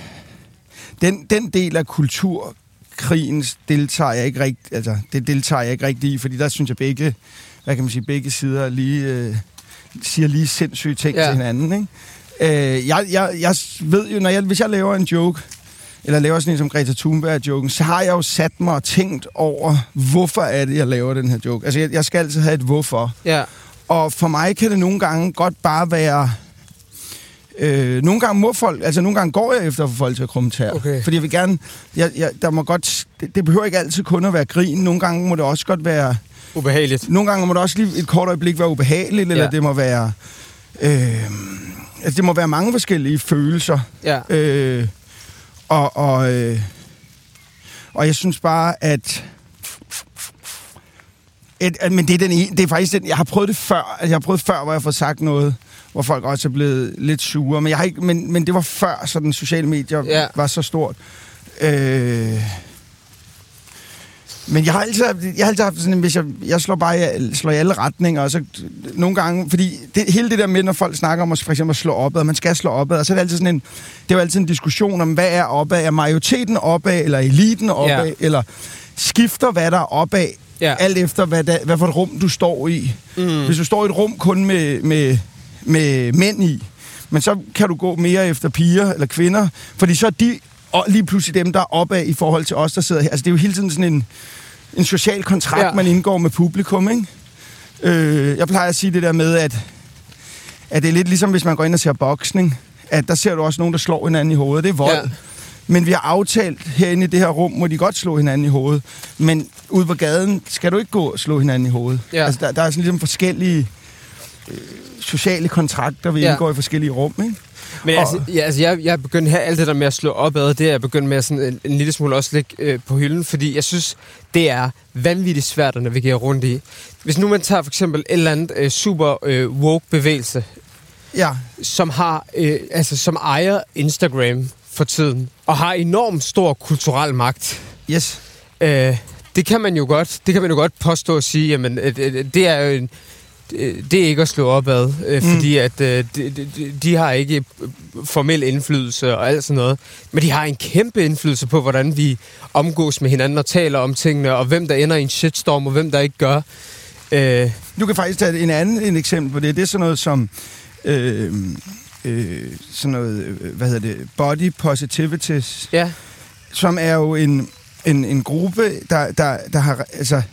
Den, den del af kulturkrigen deltager jeg ikke rigtig... Altså, det deltager jeg ikke rigtig i, fordi der synes jeg begge... Hvad kan man sige? Begge sider lige... Øh, siger lige sindssyge ting ja. til hinanden, ikke? Øh, jeg, jeg, jeg ved jo, når jeg, hvis jeg laver en joke, eller laver sådan en som Greta Thunberg-joken, så har jeg jo sat mig og tænkt over, hvorfor er det, jeg laver den her joke. Altså, jeg, jeg skal altid have et hvorfor. Ja. Og for mig kan det nogle gange godt bare være... Øh, nogle gange må folk... Altså, nogle gange går jeg efter at få folk til at krumme tær. Okay. Fordi jeg vil gerne... Jeg, jeg, der må godt... Det, det behøver ikke altid kun at være grin. Nogle gange må det også godt være... Ubehageligt. Nogle gange må det også lige et kort øjeblik være ubehageligt, eller ja. det må være... Øh, altså, det må være mange forskellige følelser. Ja. Øh, og, og, øh, og jeg synes bare, at... Et, at men det er, den, det er faktisk den... Jeg har prøvet det før. Altså, jeg har prøvet før, hvor jeg har fået sagt noget, hvor folk også er blevet lidt sure. Men, jeg har ikke, men, men det var før, så den sociale medier ja. var så stort. Øh... Men jeg har altid, jeg har altid haft sådan, hvis jeg, jeg slår bare slår i alle retninger, og så nogle gange, fordi det, hele det der med, når folk snakker om at for eksempel at slå opad, man skal slå opad, og så er det altid sådan en, det er jo altid en diskussion om, hvad er opad? Er majoriteten opad, eller eliten opad, ja. eller skifter, hvad der er opad, ja. alt efter, hvad, der, hvad for et rum du står i. Mm. Hvis du står i et rum kun med, med, med mænd i, men så kan du gå mere efter piger eller kvinder, fordi så er de og lige pludselig dem, der er opad i forhold til os, der sidder her. Altså, det er jo hele tiden sådan en, en social kontrakt, ja. man indgår med publikum, ikke? Øh, jeg plejer at sige det der med, at, at det er lidt ligesom, hvis man går ind og ser boksning, at der ser du også nogen, der slår hinanden i hovedet. Det er vold. Ja. Men vi har aftalt herinde i det her rum, må de godt slå hinanden i hovedet. Men ude på gaden skal du ikke gå og slå hinanden i hovedet. Ja. Altså, der, der er sådan ligesom forskellige øh, sociale kontrakter, vi ja. indgår i forskellige rum, ikke? Men altså, ja, altså jeg, jeg er begyndt her alt det der med at slå opad, det er jeg begyndt med at sådan en, en lille smule også ligge øh, på hylden, fordi jeg synes, det er vanvittigt svært at navigere rundt i. Hvis nu man tager for eksempel et eller andet øh, super øh, woke bevægelse, ja. som har, øh, altså som ejer Instagram for tiden, og har enormt stor kulturel magt. Yes. Øh, det kan man jo godt, det kan man jo godt påstå og sige, jamen, det er jo en, det er ikke at slå op ad, øh, mm. fordi at øh, de, de, de har ikke formel indflydelse og alt sådan noget, men de har en kæmpe indflydelse på, hvordan vi omgås med hinanden og taler om tingene, og hvem der ender i en shitstorm, og hvem der ikke gør. Øh, du kan faktisk tage en anden en eksempel på det. Det er sådan noget som øh, øh, sådan noget, hvad hedder det, body positivities, ja. som er jo en en, en gruppe, der der der har altså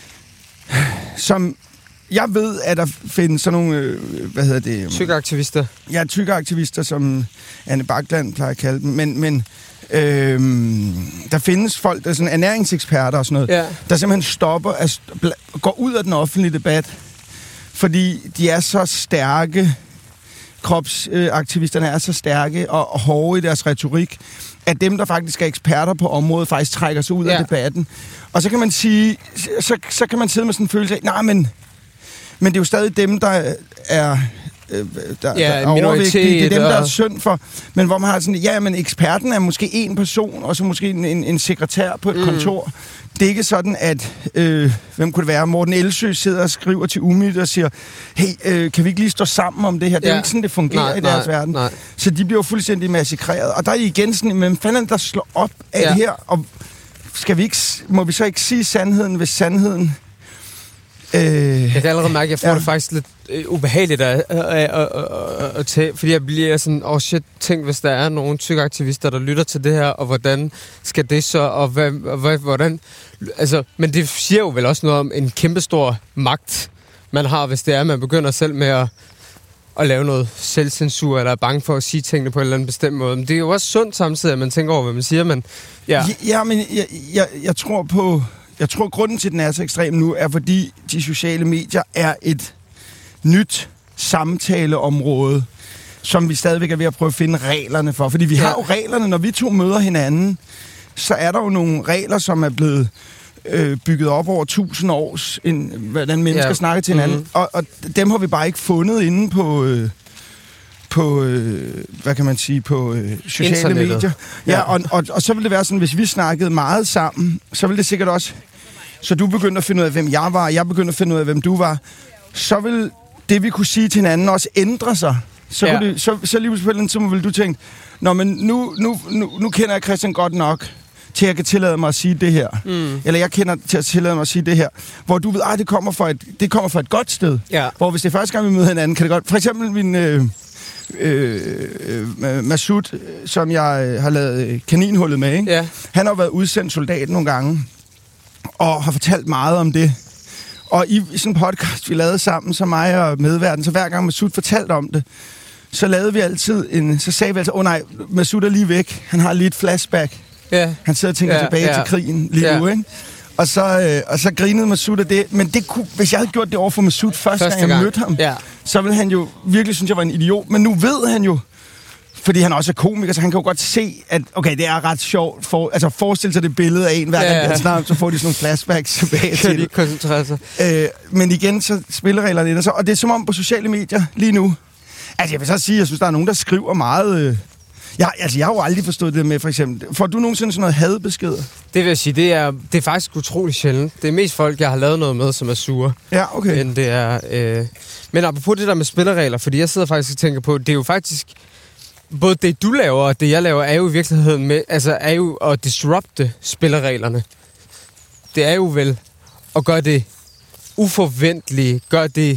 som jeg ved, at der findes sådan nogle, øh, hvad hedder det? Tykkeaktivister. Ja, tykkeaktivister, som Anne Bakland plejer at kalde dem. Men, men øh, der findes folk, der er sådan ernæringseksperter og sådan noget, ja. der simpelthen stopper, at går ud af den offentlige debat, fordi de er så stærke, kropsaktivisterne er så stærke og, og hårde i deres retorik, at dem, der faktisk er eksperter på området, faktisk trækker sig ud ja. af debatten. Og så kan man sige, så, så kan man sidde med sådan en følelse af, nej, men Men det er jo stadig dem, der er, øh, der, ja, der er overvægtige. Det er dem, der er synd for. Men hvor man har sådan, ja, men eksperten er måske en person, og så måske en, en, en sekretær på et mm. kontor. Det er ikke sådan, at, øh, hvem kunne det være, Morten Elsø sidder og skriver til Umid og siger, hey, øh, kan vi ikke lige stå sammen om det her? Det er ja. jo ikke sådan, det fungerer nej, i deres nej, verden. Nej. Så de bliver jo fuldstændig massakreret. Og der er igen sådan, men fanden der slår op af ja. det her, og skal vi ikke, må vi så ikke sige sandheden, hvis sandheden... Jeg kan allerede mærke, at jeg får ja. det faktisk lidt øh, ubehageligt at, at, at, at, at tage, fordi jeg bliver sådan, åh oh shit, tænk hvis der er nogle tykkeaktivister, der lytter til det her, og hvordan skal det så, og hvad, hvad, hvordan, altså, men det siger jo vel også noget om en kæmpestor magt, man har, hvis det er, man begynder selv med at, at lave noget selvcensur, eller er bange for at sige tingene på en eller anden bestemt måde. Men det er jo også sundt samtidig, at man tænker over, hvad man siger, men ja. Ja, ja men jeg, jeg, jeg tror på... Jeg tror, grunden til, at den er så ekstrem nu, er fordi de sociale medier er et nyt samtaleområde, som vi stadigvæk er ved at prøve at finde reglerne for. Fordi vi ja. har jo reglerne, når vi to møder hinanden, så er der jo nogle regler, som er blevet øh, bygget op over tusind års, en, hvordan mennesker ja. snakker til hinanden. Mm-hmm. Og, og dem har vi bare ikke fundet inde på... Øh, på, øh, hvad kan man sige, på øh, sociale Internettet. medier. Ja, ja. Og, og, og så ville det være sådan, hvis vi snakkede meget sammen, så ville det sikkert også, så du begyndte at finde ud af, hvem jeg var, og jeg begyndte at finde ud af, hvem du var, så ville det, vi kunne sige til hinanden, også ændre sig. Så, ja. det, så, så lige på så ville du tænke, nå, men nu, nu, nu, nu kender jeg Christian godt nok, til at jeg kan tillade mig at sige det her. Mm. Eller jeg kender til at tillade mig at sige det her. Hvor du ved, at det kommer fra et, det kommer fra et godt sted. Ja. Hvor hvis det er første gang, vi møder hinanden, kan det godt... For eksempel min... Øh, Øh, øh, Masud, som jeg har lavet kaninhullet med, ikke? Ja. Han har været udsendt soldat nogle gange, og har fortalt meget om det. Og i sådan en podcast, vi lavede sammen, så mig og medverden, så hver gang Masud fortalte om det, så lavede vi altid en, så sagde vi altid, åh oh, nej, Masud er lige væk, han har lige et flashback. Ja. Han sidder og tænker ja, tilbage ja. til krigen lige ja. nu, ikke? Og så, øh, og så grinede Masud af det. Men det kunne, hvis jeg havde gjort det over for Masud første, første gang, jeg gang. mødte ham, ja. så ville han jo virkelig synes, jeg var en idiot. Men nu ved han jo, fordi han også er komiker, så han kan jo godt se, at okay, det er ret sjovt. For, altså forestille sig det billede af en, hver gang ja, ja. snart, så får de sådan nogle flashbacks tilbage til det. Koncentrere sig. Øh, men igen, så spillereglerne ind. Og, så, og det er som om på sociale medier lige nu. Altså jeg vil så sige, jeg synes, der er nogen, der skriver meget... Øh, Ja, altså, jeg har jo aldrig forstået det med, for eksempel. Får du nogensinde sådan noget hadbeskeder? Det vil jeg sige, det er, det er faktisk utroligt sjældent. Det er mest folk, jeg har lavet noget med, som er sure. Ja, okay. End det er... Øh... Men apropos det der med spilleregler, fordi jeg sidder faktisk og tænker på, det er jo faktisk... Både det, du laver, og det, jeg laver, er jo i virkeligheden med... Altså, er jo at disrupte spillereglerne. Det er jo vel at gøre det uforventeligt, gøre det...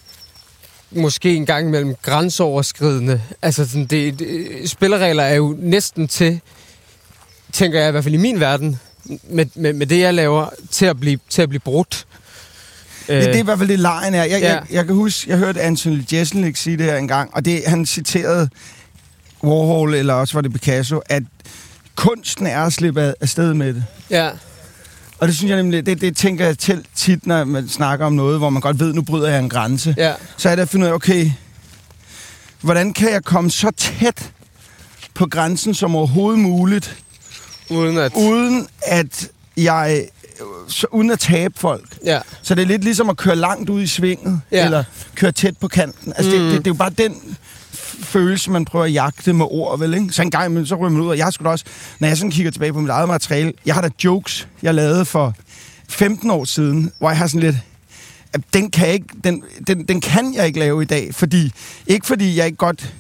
måske en gang imellem grænseoverskridende. Altså, sådan, det, det, spilleregler er jo næsten til, tænker jeg i hvert fald i min verden, med, med, med det, jeg laver, til at blive, til at blive brudt. Det, det er i hvert fald det, lejen er. Jeg, ja. jeg, jeg kan huske, jeg hørte Anthony Jeselnik sige det her engang, og det, han citerede Warhol, eller også var det Picasso, at kunsten er at slippe af sted med det. Ja. Og det synes jeg nemlig, det, det tænker jeg til tit, når man snakker om noget, hvor man godt ved, nu bryder jeg en grænse. Ja. Så er det at finde ud af, okay, hvordan kan jeg komme så tæt på grænsen som overhovedet muligt, uden at, uden at jeg så, uden at tabe folk. Ja. Så det er lidt ligesom at køre langt ud i svinget, Ja. eller køre tæt på kanten. Altså, mm. det, det, det er jo bare den følelse, man prøver at jagte med ord, vel, ikke? Så en gang imellem, så ryger man ud, og jeg skulle også, når jeg sådan kigger tilbage på mit eget materiale, jeg har da jokes, jeg lavede for femten år siden, hvor jeg har sådan lidt, den kan, jeg ikke, den, den, den kan jeg ikke lave i dag, fordi, ikke fordi jeg ikke godt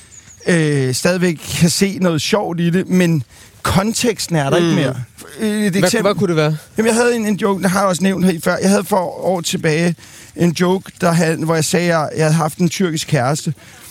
øh, stadigvæk kan se noget sjovt i det, men konteksten er der mm. ikke mere. Et hvad, eksempel, hvad kunne det være? Jamen, jeg havde en, en joke, der har jeg også nævnt her i før. Jeg havde for år tilbage en joke, der havde, hvor jeg sagde, at jeg havde haft en tyrkisk kæreste.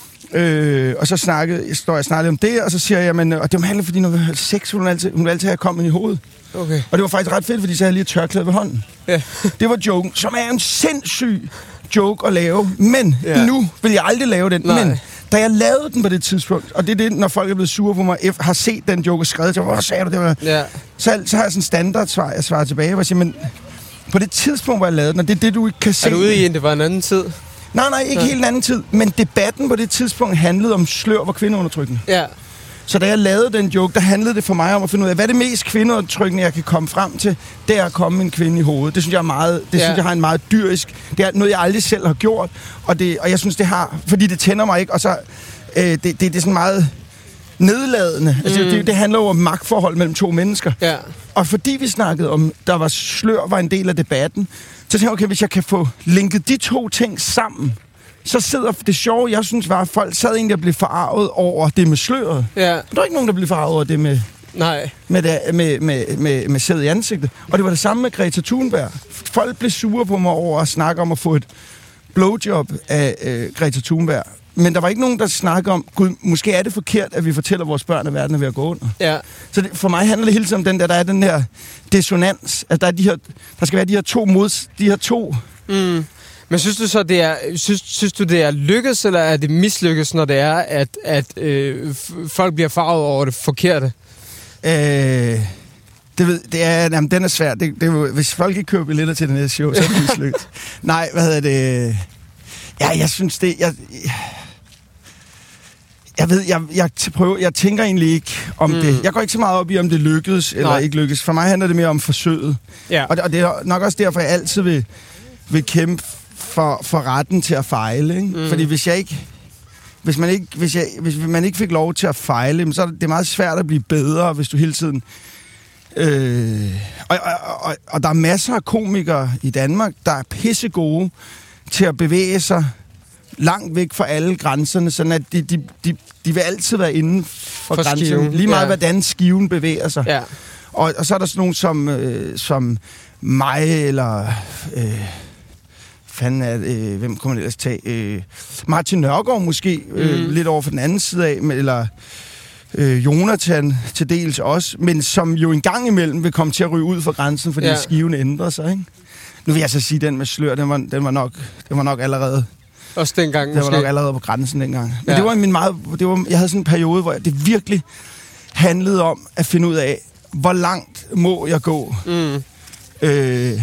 Øh, og så snakkede, står jeg snakkede om det, og så siger jeg, men, og det var handlet, fordi når vi havde sex, hun ville altid, hun ville altid have kommet i hovedet. Okay. Og det var faktisk ret fedt, fordi så havde jeg lige et tørklæde ved hånden. Yeah. Det var joken, som er en sindssyg joke at lave, men yeah. nu vil jeg aldrig lave den. Nej. Men da jeg lavede den på det tidspunkt, og det er det, når folk er blevet sure på mig, har set den joke og skrevet til mig, hvor sagde du det? Var? Yeah. Så, så har jeg sådan en standardsvar, jeg svarer tilbage, hvor jeg siger, men på det tidspunkt, hvor jeg lavede den, og det er det, du ikke kan se. Er du ude i en, det var en anden tid? Nej, nej, ikke ja. helt en anden tid, men debatten på det tidspunkt handlede om slør var kvindeundertrykkende. Ja. Så da jeg lavede den joke, der handlede det for mig om at finde ud af, hvad er det mest kvindeundertrykkende, jeg kan komme frem til, det er at komme en kvinde i hovedet. Det synes jeg er meget, det ja. synes jeg har en meget dyrisk, det er noget, jeg aldrig selv har gjort, og, det, og jeg synes, det har, fordi det tænder mig ikke, og så, øh, det, det, det er sådan meget nedladende. Altså, mm. det, det handler jo om magtforhold mellem to mennesker. Ja. Og fordi vi snakkede om, der var slør, var en del af debatten, så tænkte jeg, okay, hvis jeg kan få linket de to ting sammen, så sidder det sjove, jeg synes var, at folk sad egentlig og blev forarvet over det med sløret. Ja. Der var ikke nogen, der blev forarvet over det med, Nej. med, det, med, med, med, med sæd i ansigtet. Og det var det samme med Greta Thunberg. Folk blev sure på mig over at snakke om at få et blowjob af øh, Greta Thunberg. Men der var ikke nogen, der snakkede om, gud, måske er det forkert, at vi fortæller vores børn, at verden er ved at gå under. Ja. Så det, for mig handler det hele tiden om den der, der er den her dissonans, at der, er de her, der skal være de her to mods, de her to... Mm. Men synes du så, det er, synes, synes du, det er lykkes, eller er det mislykkes, når det er, at, at øh, folk bliver farvet over det forkerte? Øh, det, ved, det er, jamen, den er svær. Det, det, hvis folk ikke køber billetter til det næste show, så er det mislykkes. Nej, hvad hedder det... Ja, jeg synes det... Jeg, jeg ved, jeg, jeg, prøver, jeg tænker egentlig ikke om mm. det. Jeg går ikke så meget op i, om det lykkedes eller Nej. ikke lykkedes. For mig handler det mere om forsøget. Ja. Og, og det er nok også derfor, jeg altid vil, vil kæmpe for, for retten til at fejle. Ikke? Mm. Fordi hvis jeg ikke... Hvis man ikke, hvis, jeg, hvis man ikke fik lov til at fejle, så er det meget svært at blive bedre, hvis du hele tiden... Øh, og, og, og, og der er masser af komikere i Danmark, der er pissegode til at bevæge sig langt væk fra alle grænserne, sådan at de, de, de, de vil altid være inden for, for grænserne. Skiven. Lige meget, ja. hvordan skiven bevæger sig. Ja. Og, og så er der sådan nogen som, øh, som mig, eller... Øh, fanden er øh, hvem kommer man ellers tage? Øh, Martin Nørgaard måske, øh, mm. lidt over for den anden side af, eller øh, Jonathan til dels også, men som jo en gang imellem vil komme til at ryge ud fra grænsen, fordi ja. skiven ændrer sig, ikke? Nu vil jeg så sige, at den med slør, den var, den var, nok, den var nok allerede... Også dengang, Den måske. var nok allerede på grænsen dengang. Men ja. det var min meget... Det var, jeg havde sådan en periode, hvor det virkelig handlede om at finde ud af, hvor langt må jeg gå. Mm. Øh,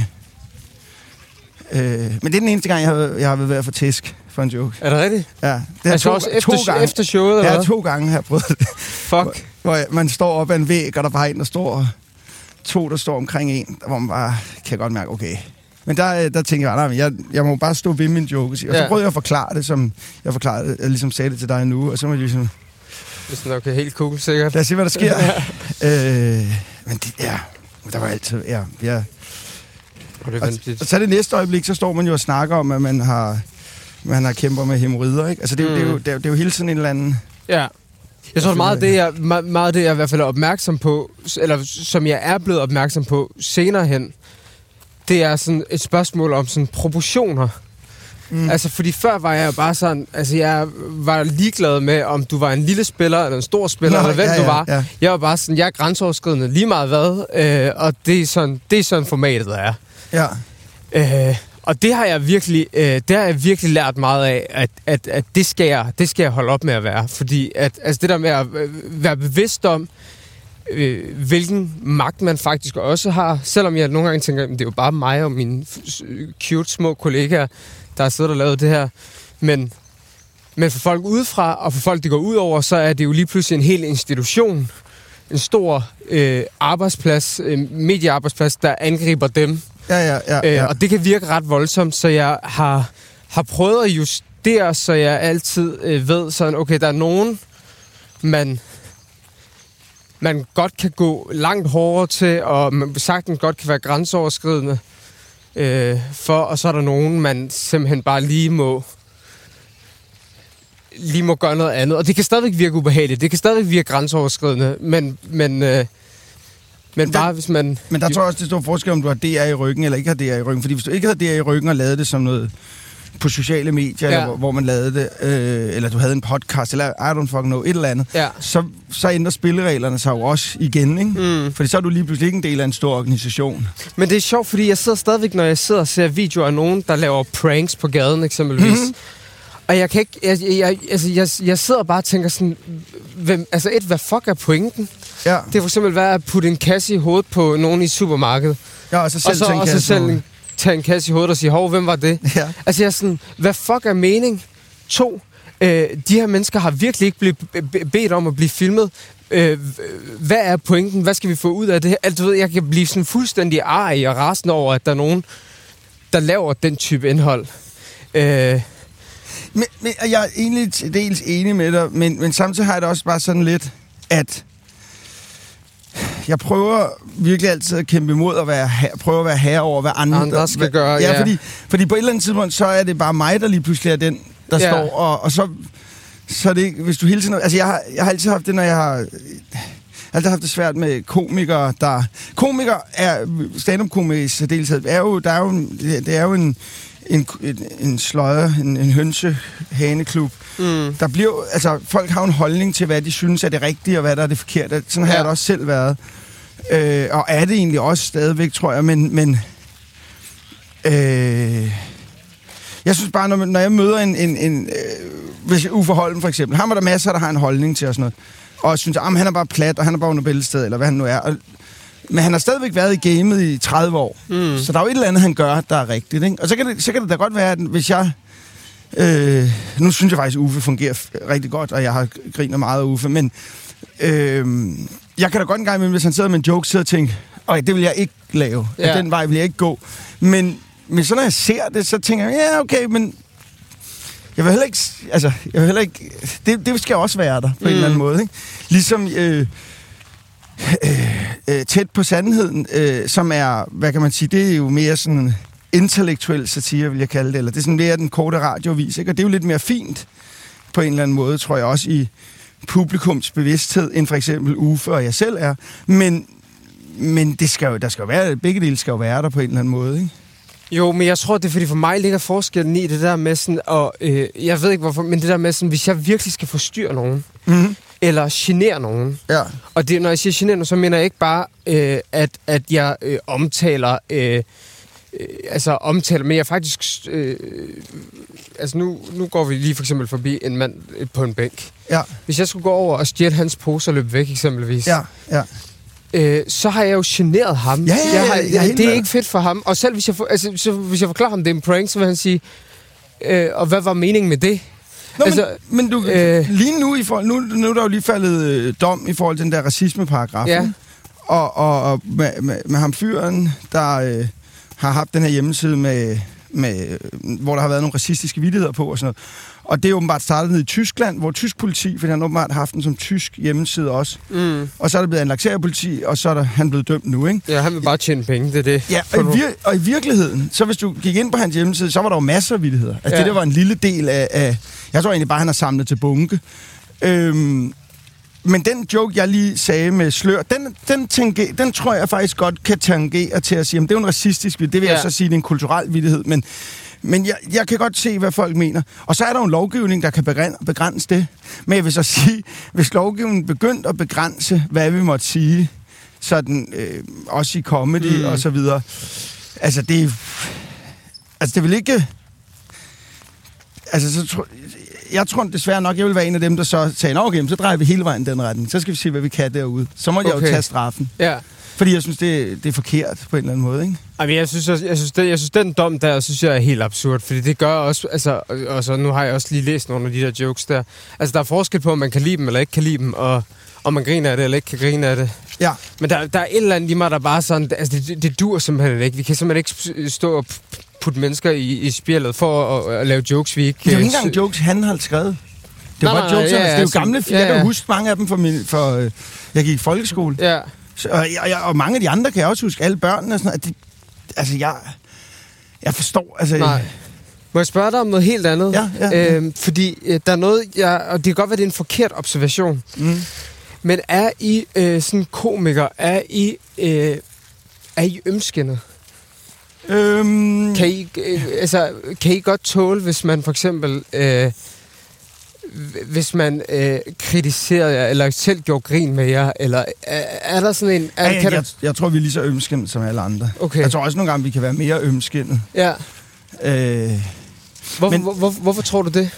Øh, men det er den eneste gang, jeg har, jeg har været ved at få tæsk for en joke. Er det rigtigt? Ja. Det er altså to, også efter, to gange. Efter showet, eller Ja, to gange har jeg prøvet det. Fuck. Hvor, hvor man står op ad en væg, og der bare en, der står... To, der står omkring en, hvor man bare kan godt mærke, okay. Men der, der tænker jeg, nej, jeg, jeg må bare stå ved min joke. Og så ja. prøvede jeg at forklare det, som jeg forklarede, jeg ligesom sagde det til dig nu, og så må jeg ligesom... Det er sådan, okay, helt cool, sikkert. Lad os se, hvad der sker. øh, men det, ja, der var altid... Ja, ja. Og, og, og så det næste øjeblik, så står man jo og snakker om, at man har, man har kæmper med hæmorider, ikke? Altså, det, mm. det, er jo, det, er, det er jo hele tiden en eller anden... Ja. Jeg tror, meget det, jeg, meget det, jeg i hvert fald er opmærksom på, eller som jeg er blevet opmærksom på senere hen, det er sådan et spørgsmål om sådan proportioner. Mm. Altså, fordi før var jeg bare sådan, altså jeg var ligeglad med, om du var en lille spiller, eller en stor spiller, Nå, eller hvem ja, du var. Ja, ja. Jeg var bare sådan, jeg er grænseoverskridende lige meget hvad, øh, og det er sådan, det er sådan formatet, der er. Ja. Øh, og det har jeg virkelig, øh, det har jeg virkelig lært meget af, at, at, at det, skal jeg, det skal jeg holde op med at være. Fordi at, altså det der med at være bevidst om, øh, hvilken magt man faktisk også har, selvom jeg nogle gange tænker, det er jo bare mig og mine cute små kollegaer, der har siddet og lavet det her. Men, men for folk udefra, og for folk, der går ud over, så er det jo lige pludselig en hel institution, en stor øh, arbejdsplads, øh, mediearbejdsplads, der angriber dem. Ja, ja, ja, ja. Øh, og det kan virke ret voldsomt, så jeg har, har prøvet at justere, så jeg altid øh, ved sådan, okay, der er nogen, man, man godt kan gå langt hårdere til, og man sagtens godt kan være grænseoverskridende øh, for, og så er der nogen, man simpelthen bare lige må lige må gøre noget andet. Og det kan stadigvæk virke ubehageligt, det kan stadigvæk virke grænseoverskridende, men, men, øh, men bare der, hvis man... Men der tror jeg også, det står forskel, om du har D R i ryggen, eller ikke har D R i ryggen. Fordi hvis du ikke havde D R i ryggen og lavede det som noget på sociale medier, ja. eller hvor, hvor man lavede det, øh, eller du havde en podcast, eller I don't fucking know, et eller andet, ja. så, så ændrer spillereglerne sig jo også igen, ikke? Mm. Fordi så er du lige pludselig ikke en del af en stor organisation. Men det er sjovt, fordi jeg sidder stadigvæk, når jeg sidder og ser videoer af nogen, der laver pranks på gaden eksempelvis. Mm-hmm. Og jeg kan ikke, jeg, jeg, altså jeg, jeg sidder bare og tænker sådan, hvem, altså et, hvad fuck er pointen? Ja. Det er for eksempel være at putte en kasse i hovedet på nogen i supermarkedet. Ja, og så selv, og så, og så selv tage en kasse i hovedet og sige, hov, hvem var det? Ja. Altså jeg er sådan, hvad fuck er mening? To, øh, de her mennesker har virkelig ikke blevet bedt om at blive filmet. Øh, hvad er pointen? Hvad skal vi få ud af det her? Altså, du ved, jeg kan blive sådan fuldstændig arg og rasende over, at der er nogen, der laver den type indhold. Øh, Men, men jeg er egentlig til dels enig med dig, men, men samtidig har jeg det også bare sådan lidt, at jeg prøver virkelig altid at kæmpe imod at være her, prøve at være herre over, hvad andre, andre skal gøre. Ja, ja. Fordi, fordi på et eller andet tidspunkt, så er det bare mig, der lige pludselig er den, der ja. står, og, og så, så er det, hvis du hele tiden... Altså, jeg har, jeg har altid haft det, når jeg har... Jeg har altid haft det svært med komikere, der... Komikere er... Stand-up-komikere i særdeleshed, er jo... Der er jo, det er jo en... En, en, en sløjer, en, en hønse-haneklub. Mm. Der bliver, altså, folk har en holdning til, hvad de synes er det rigtige, og hvad der er det forkerte. Sådan har ja. jeg det også selv været. Øh, og er det egentlig også stadigvæk, tror jeg, men... men øh, jeg synes bare, når, når jeg møder en... en, en øh, hvis Uffe Holm for eksempel, ham er der masser, der har en holdning til og sådan noget, og synes, at han er bare plat, og han er bare under bæltestedet, eller hvad han nu er. Og, men han har stadigvæk været i gamet i tredive år. Mm. Så der er jo et eller andet, han gør, der er rigtigt. Ikke? Og så kan, det, så kan det da godt være, at hvis jeg... Øh, nu synes jeg faktisk, at Uffe fungerer rigtig godt, og jeg har grinet meget af Uffe, men øh, jeg kan da godt en gang imellem, hvis han sidder med en joke, sidde og tænke, okay, det vil jeg ikke lave. Ja. Den vej vil jeg ikke gå. Men, men så når jeg ser det, så tænker jeg, ja, okay, men... Jeg vil heller ikke... Altså, jeg vil heller ikke... Det, det skal også være der, på mm. en eller anden måde. Ikke? Ligesom... Øh, Øh, øh, tæt på sandheden, øh, som er, hvad kan man sige, det er jo mere sådan intellektuel satire, vil jeg kalde det, eller det er sådan mere den korte radiovis, ikke? Og det er jo lidt mere fint på en eller anden måde, tror jeg også i publikums bevidsthed, end for eksempel Uffe og jeg selv er, men, men det skal jo, der skal jo være, begge dele skal jo være der på en eller anden måde, ikke? Jo, men jeg tror, det er fordi for mig ligger forskellen i det der med sådan, og øh, jeg ved ikke hvorfor, men det der med sådan, hvis jeg virkelig skal forstyrre nogen, mm-hmm. eller genere nogen. Ja. Og det, når jeg siger genere, så mener jeg ikke bare, øh, at, at jeg øh, omtaler, øh, øh, altså omtaler, men jeg faktisk, øh, altså nu, nu går vi lige for eksempel forbi en mand på en bænk. Ja. Hvis jeg skulle gå over og stjæle hans pose og løbe væk eksempelvis, ja. Ja. Øh, så har jeg jo generet ham. Ja, ja, ja, jeg har, jeg jeg, det er ikke fedt for ham. Og selv hvis jeg, for, altså, så, hvis jeg forklarer ham, det er en prank, så vil han sige, øh, og hvad var meningen med det? Nå, altså, men, men du, øh, lige nu, i forhold, nu, nu er der jo lige faldet øh, dom i forhold til den der racismeparagraf. Ja. Og, og, og med, med, med ham fyren, der øh, har haft den her hjemmeside, med, med, hvor der har været nogle racistiske vittigheder på og sådan noget. Og det er åbenbart startet ned i Tyskland, hvor tysk politi, for han har åbenbart haft den som tysk hjemmeside også. Mm. Og så er der blevet anlagt seriepoliti, og så er der, han blevet dømt nu, ikke? Ja, han vil bare tjene penge, det er det. Ja, og i, vir- og i virkeligheden, så hvis du gik ind på hans hjemmeside, så var der jo masser af vittigheder. Altså ja. Det der var en lille del af, af... Jeg tror egentlig bare, han har samlet til bunke. Øhm, men den joke, jeg lige sagde med slør, den, den, tange, den tror jeg faktisk godt kan tangere til at sige, jamen det er jo en racistisk vittighed. Det vil ja. jeg så sige, det er en kulturel vittighed, men... Men jeg, jeg kan godt se, hvad folk mener. Og så er der jo en lovgivning, der kan begrænse det. Men jeg vil så sige, hvis lovgivningen begyndte at begrænse, hvad vi måtte sige, sådan øh, også i comedy mm. og så videre, altså det, altså det vil ikke... altså, så tro, jeg tror desværre nok, jeg vil være en af dem, der så sagde, okay, så drejer vi hele vejen den retning. Så skal vi se, hvad vi kan derude. Så må okay. jeg jo tage straffen. Ja. Fordi jeg synes, det, det er forkert på en eller anden måde, ikke? Jamen, jeg synes, jeg, jeg synes, det, jeg synes den dom der, synes jeg er helt absurd, fordi det gør også, altså, og så nu har jeg også lige læst nogle af de der jokes der. Altså, der er forskel på, om man kan lide dem eller ikke kan lide dem, og om man griner af det eller ikke kan grine af det. Ja. Men der, der er et eller andet i mig, der bare sådan, altså, det, det dur simpelthen ikke. Vi kan simpelthen ikke stå og putte mennesker i, i spjældet for at, at lave jokes, vi ikke... Det er jo ikke engang jokes, han har skrevet. Det var bare jokes, ja, ja, det er jo gamle film. Ja, ja. Jeg kan huske mange af dem for, min, for øh, jeg gik i folkeskole. Ja. Så, og, jeg, og mange af de andre kan jeg også huske, alle børnene og sådan noget. Det, altså, jeg, jeg forstår... Altså, Nej. Må jeg spørge dig om noget helt andet? Ja, ja, ja. Øhm, fordi øh, der er noget, jeg, og det kan godt være, det er en forkert observation, mm. men er I øh, sådan komiker, er I, øh, er I ømskindet? Øhm. Kan I, øh, altså, kan I godt tåle, hvis man for eksempel... Øh, hvis man øh, kritiserer jer, eller selv gjorde grin med jer, eller er, er der sådan en... Er, ja, jeg, jeg, jeg tror, vi er lige så ømskindet som alle andre. Okay. Jeg tror også nogle gange, vi kan være mere ømskindet. Ja. Øh, hvorfor, men, hvor, hvor, hvorfor tror du det?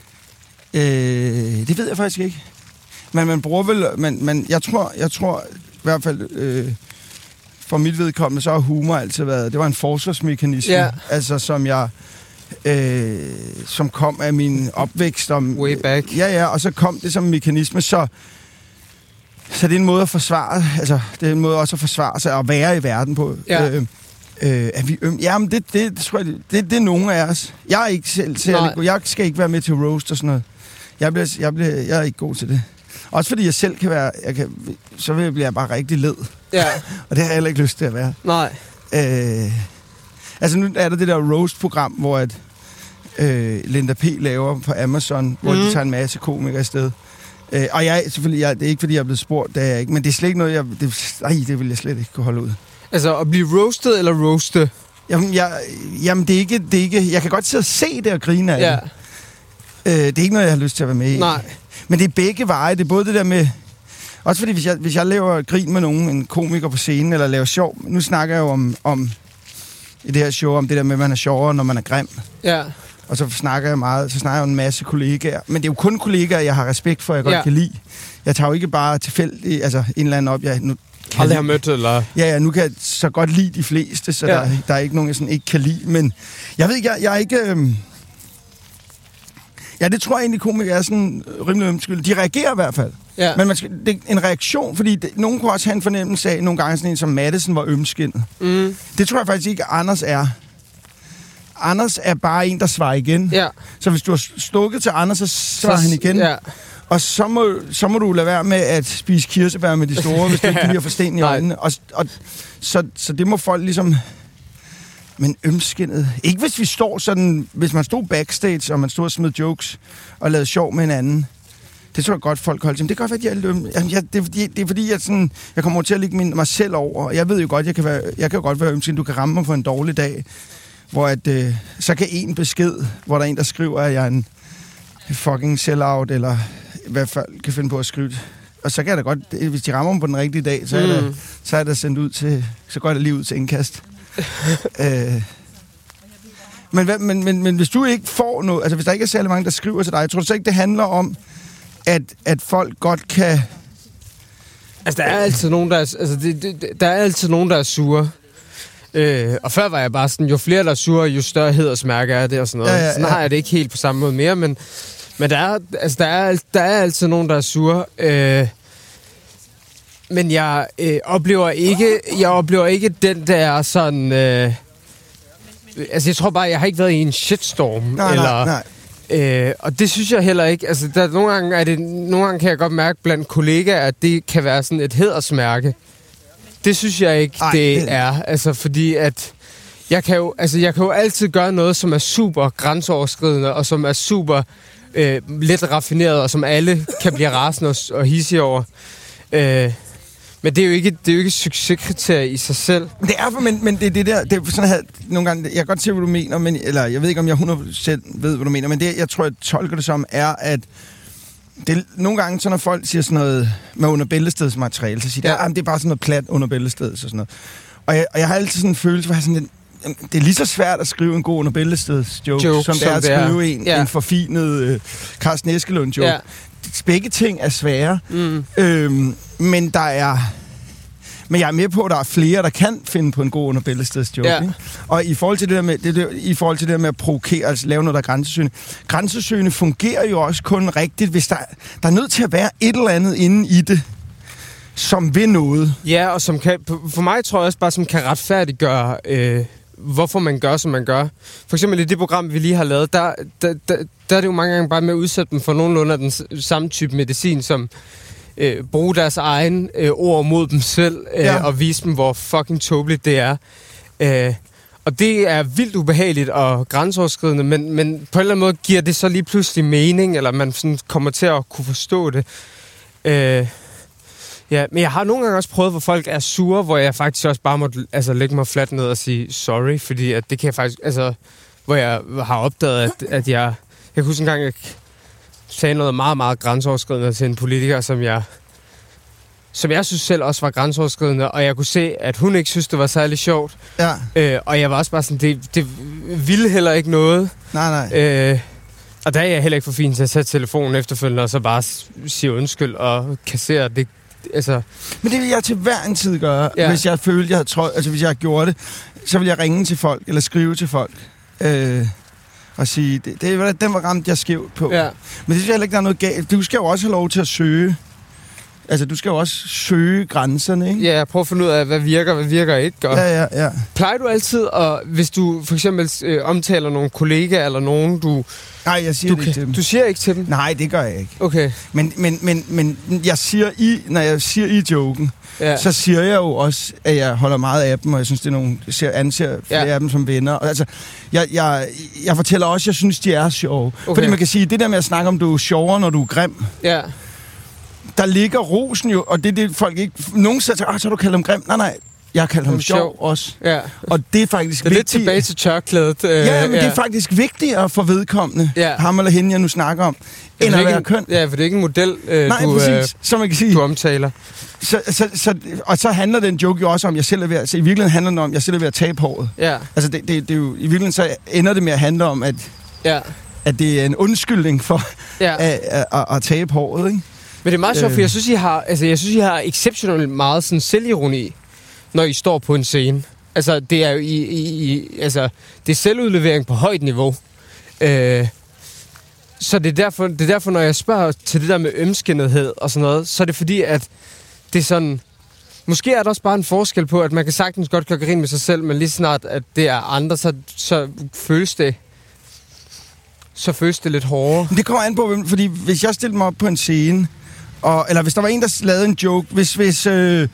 Øh, det ved jeg faktisk ikke. Men man bruger vel... Men, men jeg tror, jeg tror i hvert fald... Øh, for mit vedkommende, så har humor altid været... Det var en forsvarsmekanisme. Ja. Altså, som jeg... Øh, som kom af min opvækst om... Way back. Ja, ja, og så kom det som en mekanisme, så... Så det er en måde at forsvare... Altså, det er en måde også at forsvare sig og være i verden på. Ja. Øh, øh, er vi øm? Jamen, det, det, det tror jeg, det, det, det er nogen af os. Jeg er ikke selv særlig god. Jeg skal ikke være med til roast og sådan noget. Jeg, bliver, jeg, bliver, jeg er ikke god til det. Også fordi jeg selv kan være... Jeg kan, så bliver jeg bare rigtig led. Ja. Og det har jeg heller ikke lyst til at være. Nej. Øh... Altså nu er der det der roast-program, hvor at, øh, Linda P. laver på Amazon, hvor mm. de tager en masse komikere afsted. Øh, og jeg selvfølgelig, jeg, det er ikke fordi, jeg er blevet spurgt, det er jeg ikke, men det er slet ikke noget, jeg, det, ej, det vil jeg slet ikke kunne holde ud. Altså at blive roasted eller roaste? Jamen, jeg, jamen det, er ikke, det er ikke, jeg kan godt sidde og se det og grine af ja. det. Øh, det er ikke noget, jeg har lyst til at være med i. Nej. Men det er begge veje, det er både det der med... Også fordi, hvis jeg, hvis jeg laver grin med nogen, en komiker på scenen, eller laver sjov, nu snakker jeg jo om... om i det her show, om det der med, at man er sjovere, når man er grim. Ja. Og så snakker jeg meget, så snakker jeg om en masse kollegaer. Men det er jo kun kollegaer, jeg har respekt for, jeg godt ja. kan lide. Jeg tager jo ikke bare tilfældigt, altså en eller anden op, jeg nu kan aldrig har mødt, eller? Ja, ja, nu kan jeg så godt lide de fleste, så ja. der, der er ikke nogen, jeg sådan ikke kan lide. Men jeg ved ikke, jeg, jeg er ikke... Øhm... Ja, det tror jeg egentlig, komikere er sådan rimelig ømskyld. De reagerer i hvert fald. Ja. Men man skal, det er en reaktion, fordi det, nogen kunne også have en fornemmelse af, nogle gange sådan en som Madison var ømskindet. Mm. Det tror jeg faktisk ikke, Anders er. Anders er bare en, der svarer igen. Ja. Så hvis du har stukket til Anders, så svarer så, han igen. Ja. Og så må, så må du lade være med at spise kirsebær med de store, hvis du ikke kan lide at få sten i øjnene. Og, og, så, så det må folk ligesom... Men ømskindet. Ikke hvis vi står sådan... Hvis man stod backstage, og man stod og smed jokes, og lavede sjov med hinanden. Det tror jeg godt, folk holder til. Men det kan godt være, at jeg er lidt øm. Jamen, jeg, det, det, det er fordi, jeg, sådan, jeg kommer til at lægge min, mig selv over. Jeg ved jo godt, jeg kan, være, jeg kan godt være ømskindet. Du kan ramme mig på en dårlig dag. Hvor at, øh, så kan en besked, hvor der er en, der skriver, at jeg er en fucking sellout, eller hvad folk kan finde på at skrive. Og så kan jeg da godt... Hvis de rammer mig på den rigtige dag, så er mm. der, så er der sendt ud til... Så går jeg da lige ud til indkast. øh, men, men, men, men hvis du ikke får noget, altså hvis der ikke er særlig mange, der skriver til dig, jeg tror så ikke, det handler om, at, at folk godt kan... Altså, der er altid nogen, der er, altså, det, det, der er altid nogen, der er sure. Øh, og før var jeg bare sådan, jo flere, der er sure, jo større hedersmærke er det og sådan noget. Ja, ja, ja. Sådan har jeg det ikke helt på samme måde mere, men, men der, er, altså, der, er, der er altid nogen, der er sure. Øh, Men jeg øh, oplever ikke, jeg oplever ikke den der sådan... Øh, altså, jeg tror bare, jeg har ikke været i en shitstorm. Nej, eller, nej, nej. Øh, og det synes jeg heller ikke. Altså, der, nogle, gange er det, nogle gange kan jeg godt mærke blandt kollegaer, at det kan være sådan et hædersmærke. Det synes jeg ikke, Ej, det, det er. Altså, fordi at... Jeg kan, jo, altså, jeg kan jo altid gøre noget, som er super grænseoverskridende, og som er super øh, lidt raffineret, og som alle kan blive rasende og, og hissige over. Øh, Men det er jo ikke, det er jo ikke succeskriterie i sig selv. Det er for, men, men det er det der, det er sådan her, nogle gange, jeg kan godt se, hvad du mener, men, eller jeg ved ikke, om jeg hundrede procent ved, hvad du mener, men det, jeg tror, jeg tolker det som, er, at det, nogle gange, så når folk siger sådan noget med under bæltestedsmateriale, så siger de, ja. at det er bare sådan noget plat under bæltestedet og sådan noget. Og jeg, og jeg har altid sådan en følelse, hvor jeg sådan, det er lige så svært at skrive en god Nobelsteds-joke, joke, som, som det er at skrive er. en, ja. en forfinet øh, Carsten Eskelund-joke. Ja. Begge ting er svære, mm. øhm, men der er... Men jeg er med på, at der er flere, der kan finde på en god Nobelsteds-joke. Ja. Og i forhold til det der med, det der, i forhold til det der med at provokere, altså lave noget, der er grænsesøgende. Grænsesøgende fungerer jo også kun rigtigt, hvis der, der er nødt til at være et eller andet inde i det, som vil noget. Ja, og som kan, for mig tror jeg også bare, som kan retfærdiggøre, øh, hvorfor man gør, som man gør. For eksempel i det program, vi lige har lavet, der, der, der, der er det jo mange gange bare med at udsætte dem for nogenlunde af den samme type medicin, som øh, bruge deres egen øh, ord mod dem selv, øh, ja. og vise dem, hvor fucking tåbeligt det er. Øh, og det er vildt ubehageligt og grænseoverskridende, men, men på en eller anden måde giver det så lige pludselig mening, eller man sådan kommer til at kunne forstå det. Øh, Ja, men jeg har nogle gange også prøvet, hvor folk er sure, hvor jeg faktisk også bare måtte altså, lægge mig fladt ned og sige sorry, fordi at det kan jeg faktisk, altså, hvor jeg har opdaget, at, at jeg, jeg kunne huske en gang, jeg sagde noget meget, meget grænseoverskridende til en politiker, som jeg, som jeg synes selv også var grænseoverskridende, og jeg kunne se, at hun ikke synes, det var særlig sjovt. Ja. Øh, og jeg var også bare sådan, det, det ville heller ikke noget. Nej, nej. Øh, og der er jeg heller ikke for fin til at sætte telefonen efterfølgende, og så bare sige undskyld og kassere det. Altså. Men det vil jeg til hver en tid gøre, ja. hvis jeg følte, jeg havde trø- altså hvis jeg havde gjort det, så vil jeg ringe til folk, eller skrive til folk, øh, og sige, det, det, den var ramt jeg skævt på. Ja. Men det synes jeg heller ikke, der er noget galt. Du skal jo også have lov til at søge. Altså, du skal jo også søge grænserne, ikke? Ja, prøv at finde ud af, hvad virker, hvad virker ikke. Og ja, ja, ja. Plejer du altid, at, hvis du for eksempel øh, omtaler nogle kollegaer eller nogen, du... Nej, jeg siger du det ikke til dem. Du siger ikke til dem? Nej, det gør jeg ikke. Okay. Men, men, men, men jeg siger i, når jeg siger i joken, ja. så siger jeg jo også, at jeg holder meget af dem, og jeg synes, det er nogle, jeg ser, anser flere ja. af dem som venner. Og altså, jeg, jeg, jeg fortæller også, at jeg synes, de er sjove. Okay. Fordi man kan sige, det der med at snakke om, du er sjovere, når du er grim, ja. der ligger rosen jo, og det er det, folk ikke... Nogen siger, ah, så har du kaldt ham grim. Nej, nej, jeg har kaldt ham sjov, sjov også. Ja. Og det er faktisk det er vigtigt. lidt tilbage til tørklædet. Øh, ja, men ja. det er faktisk vigtigere for vedkommende, ja. ham eller hende, jeg nu snakker om, ja, end at være køn. Ja, for det er ikke en model, øh, nej, du, præcis, øh, som man kan sige. du omtaler. Så, så, så, og så handler den joke jo også om, jeg selv er ved at... Så i virkeligheden handler det om, jeg selv er ved at tabe håret. Ja. Altså, det, det, det er jo... I virkeligheden så ender det med at handle om, at, ja. at det er en undskyldning for ja. at, at, at, at tabe håret, ikke? Men det er meget sjovt, for jeg synes, I har, altså, jeg synes, I har exceptionelt meget sådan selvironi, når I står på en scene. Altså, det er jo i, i, i, altså, det er selvudlevering på højt niveau. Øh, så det er, derfor, det er derfor, når jeg spørger til det der med ømskindethed og sådan noget, så er det fordi, at det er sådan... Måske er der også bare en forskel på, at man kan sagtens godt gøre grin med sig selv, men lige snart, at det er andre, så, så føles det... så føles det lidt hårdere. Det kommer an på, fordi hvis jeg stillede mig op på en scene, og, eller hvis der var en, der lavede en joke, hvis, hvis, øh,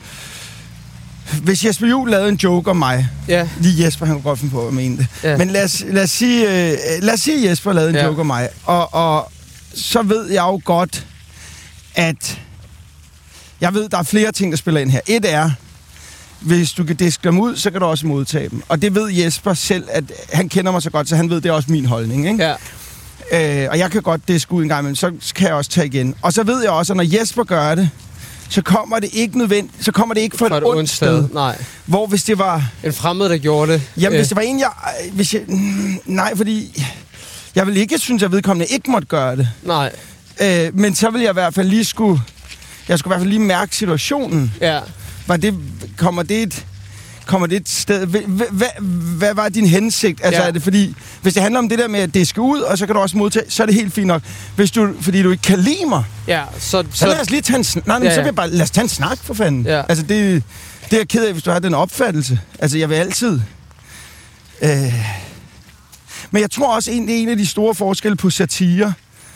hvis Jesper Juhl lavede en joke om mig, ja. lige Jesper, han kunne godt finde på at mene det, ja. men lad os, lad, os sige, øh, lad os sige, Jesper lavede en ja. joke om mig, og, og så ved jeg jo godt, at jeg ved, der er flere ting, der spiller ind her. Et er, hvis du kan diske dem ud, så kan du også modtage dem. Og det ved Jesper selv, at han kender mig så godt, så han ved, det er også min holdning, ikke? Ja. Øh, og jeg kan godt diske ud en gang, men så kan jeg også tage igen. Og så ved jeg også, at når Jesper gør det, så kommer det ikke nødvendigt, så kommer det ikke fra et, et ondt sted. sted. Nej. Hvor hvis det var... En fremmed, der gjorde det. Jamen, øh. hvis det var en, jeg... Hvis jeg nej, fordi... Jeg vil ikke synes, at vedkommende ikke måtte gøre det. Nej. Øh, men så vil jeg i hvert fald lige skulle... Jeg skulle i hvert fald lige mærke situationen. Ja. Var det... Kommer det et... Kommer det et sted... Hvad, hvad, hvad var din hensigt? Altså, ja. er det fordi... Hvis det handler om det der med, at det skal ud, og så kan du også modtage, så er det helt fint nok. Hvis du... Fordi du ikke kan lide mig... Ja, så... Så, så lad os lige tage en snak. Nej, ja, ja. så vil jeg bare... Lad os tage en snak, for fanden. Ja. Altså, det... Det er jeg ked af, hvis du har den opfattelse. Altså, jeg vil altid... Øh... Men jeg tror også, en, det er en af de store forskelle på satire.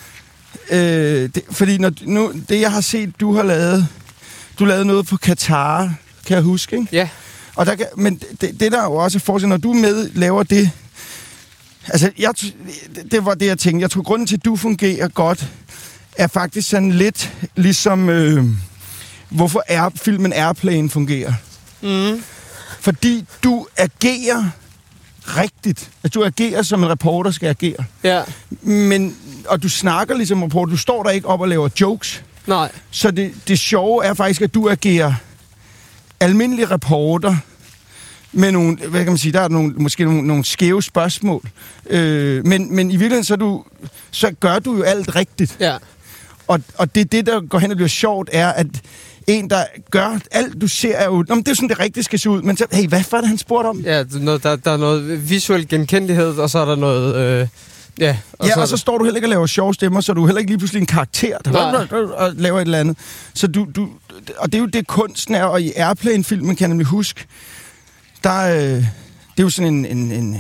Øh, det, fordi når, nu, det, jeg har set, du har lavet... Du lavede noget på Katar, kan jeg huske, ikke? Ja. Og der kan, men det, det der er jo også forskel, når du med laver det... Altså, jeg, det, det var det, jeg tænkte. Jeg tror, grunden til, at du fungerer godt, er faktisk sådan lidt ligesom... Øh, hvorfor er, filmen Airplane fungerer. Mm. Fordi du agerer rigtigt. Altså, du agerer, som en reporter skal agere. Ja. Men, og du snakker ligesom reporter. Du står der ikke op og laver jokes. Nej. Så det, det sjove er faktisk, at du agerer almindelig reporter, med nogle, hvad kan man sige, der er nogle, måske nogle, nogle skæve spørgsmål. Øh, men, men i virkeligheden, så, du, så gør du jo alt rigtigt. Ja. Og, og det, det, der går hen og bliver sjovt, er, at en, der gør alt, du ser, er jo... Nå, men det er jo sådan, det rigtigt skal se ud. Men så, hey, hvad var det, han spurgte om? Ja, noget, der, der er noget visuel genkendelighed, og så er der noget... Øh, ja, og, ja, så, og så står du heller ikke og laver sjove stemmer, så du er heller ikke lige pludselig en karakter, der og laver et eller andet. Så du, du, og det er jo det, kunsten er, og i Airplane-filmen kan jeg nemlig huske, der, øh, det er jo sådan en, en, en,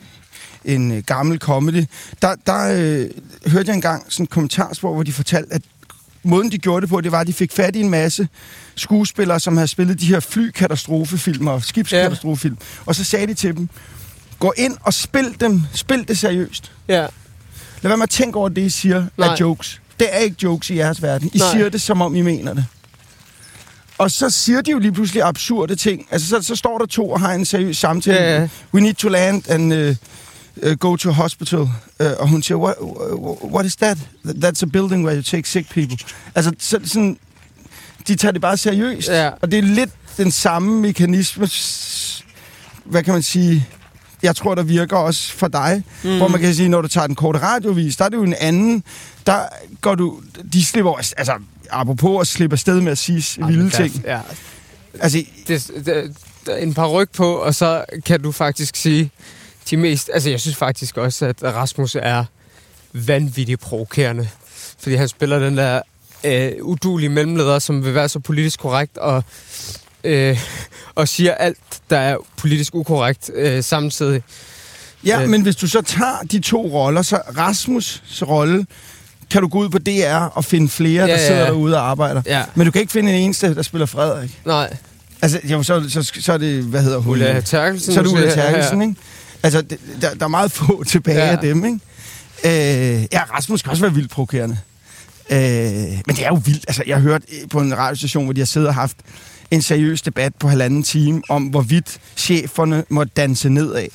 en gammel comedy. Der, der øh, hørte jeg engang sådan en kommentarspor, hvor de fortalte, at måden, de gjorde det på, det var, at de fik fat i en masse skuespillere, som havde spillet de her flykatastrofefilm og skibskatastrofefilm. Ja. Og så sagde de til dem, gå ind og spil dem, spil det seriøst. Ja. Lad være med at tænke over det, I siger, Nej. er jokes. Det er ikke jokes i jeres verden. I Nej. siger det, som om I mener det. Og så siger de jo lige pludselig absurde ting. Altså, så, så står der to og har en seriøs samtale. Ja, ja. We need to land and uh, uh, go to a hospital. Uh, og hun siger, what, what is that? That's a building where you take sick people. Altså, så, sådan, de tager det bare seriøst. Ja. Og det er lidt den samme mekanisme, hvad kan man sige, jeg tror, der virker også for dig. Mm. Hvor man kan sige, når du tager den korte radiovis, der er det jo en anden, der går du, de slipper, altså, apropos at slippe afsted med at sige ja, vilde ting. Ja. Altså, det, det, det, en par ryg på, og så kan du faktisk sige de mest... Altså, jeg synes faktisk også, at Rasmus er vanvittigt provokerende. Fordi han spiller den der øh, uduelige mellemleder, som vil være så politisk korrekt, og, øh, og siger alt, der er politisk ukorrekt øh, samtidig. Ja, øh. men hvis du så tager de to roller, så Rasmus' rolle, kan du gå ud på D R og finde flere, ja, der sidder ja. derude og arbejder. Ja. Men du kan ikke finde en eneste, der spiller Frederik. Nej. Altså, jo, så, så, så er det, hvad hedder hun? Ulla Terkelsen. Så er det Ulla Terkelsen, ikke? Altså, det, der, der er meget få tilbage ja. af dem, ikke? Øh, ja, Rasmus kan også være vildt provokerende. Øh, men det er jo vildt. Altså, jeg har hørt på en radiostation, hvor de har siddet og haft en seriøs debat på halvanden time om, hvorvidt cheferne må danse nedad.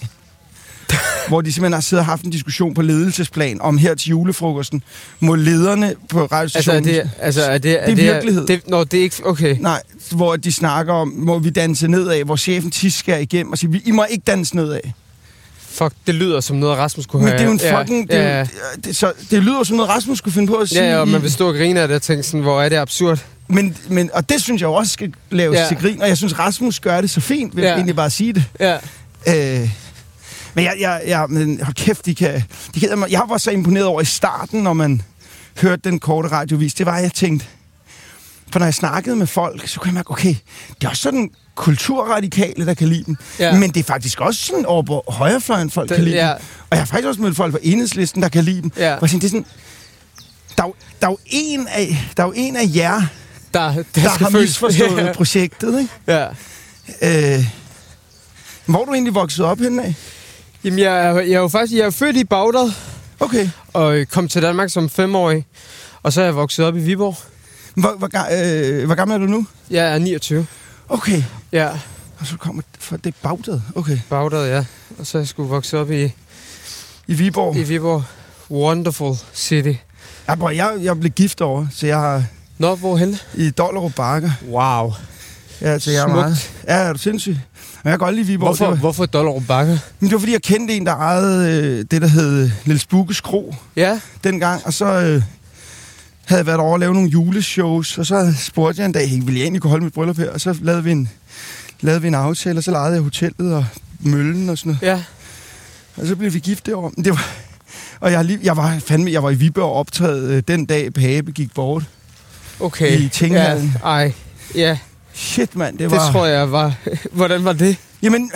Hvor de simpelthen har siddet og haft en diskussion på ledelsesplan om her til julefrokosten, må lederne på radiostationen... Altså, er det, altså, er det, det er, er virkelighed. Det, nå, det er ikke... Okay. Nej, hvor de snakker om, må vi danse nedad, hvor chefen tis skærer igennem og siger, I må ikke danse nedad. Fuck, det lyder som noget, Rasmus kunne men have... Men det er jo en fucking... Ja, ja. Det, det, så, det lyder som noget, Rasmus kunne finde på at sige... Ja, ja, og man vil stå og grine af det og tænke sådan, hvor er det absurd. Men, men, og det synes jeg også skal laves ja. til grin, og jeg synes, Rasmus gør det så fint, ved ja. egentlig bare sige det. Ja. Øh, men jeg, jeg, jeg, men hold kæft, de kan, de kan... Jeg var så imponeret over i starten, når man hørte den korte radiovis. Det var, jeg tænkte... For når jeg snakkede med folk, så kunne jeg mærke, okay, det er også sådan kulturradikale, der kan lide dem. Ja. Men det er faktisk også sådan over på højrefløjen, folk det, kan lide ja. dem. Og jeg har faktisk også mødt folk på Enhedslisten, der kan lide dem. Ja. Og det er sådan, der, er, der er jo en af, der er jo en af jer, der, der, der har misforstået ja. projektet, ikke? Ja. Øh, hvor er du egentlig vokset op henne af? Jamen, jeg, jeg er jo faktisk jeg er født i Bagdad. Okay. Og kom til Danmark som femårig. Og så er jeg vokset op i Viborg. Hvor, hvor, øh, hvor gammel er du nu? Jeg er niogtyve. Okay. Ja. Og så kommer for det er Bagdad. Okay. Bagdad, ja. Og så er jeg sgu vokset op i... I Viborg? I Viborg. Wonderful city. Ja, bror, jeg, jeg blev gift over, så jeg har... Nå, hvorhen? I Dollerup Bakker. Wow. Ja, så jeg er meget... Ja, er du sindssyg? Men jeg kan godt lide Viborg. Hvorfor, var... hvorfor Dollerup Bakker? Men det var, fordi jeg kendte en, der ejede øh, det, der hed Niels Bukkes Kro. Ja. Dengang, og så... Øh, havde jeg været over at lave nogle juleshows, og så spurgte jeg en dag, hey, ville jeg egentlig kunne holde mit bryllup her? Og så lavede vi en, lavede vi en aftale, og så lejede jeg hotellet og møllen og sådan noget. Ja. Og så blev vi gift derovre. Det var, og jeg, jeg, var, fandme, jeg var i Viborg optaget øh, den dag, Pape gik bort. Okay. I Tinghallen. Ja, ej. Ja. Shit, mand. Det, var, det tror jeg var... Hvordan var det? Jamen,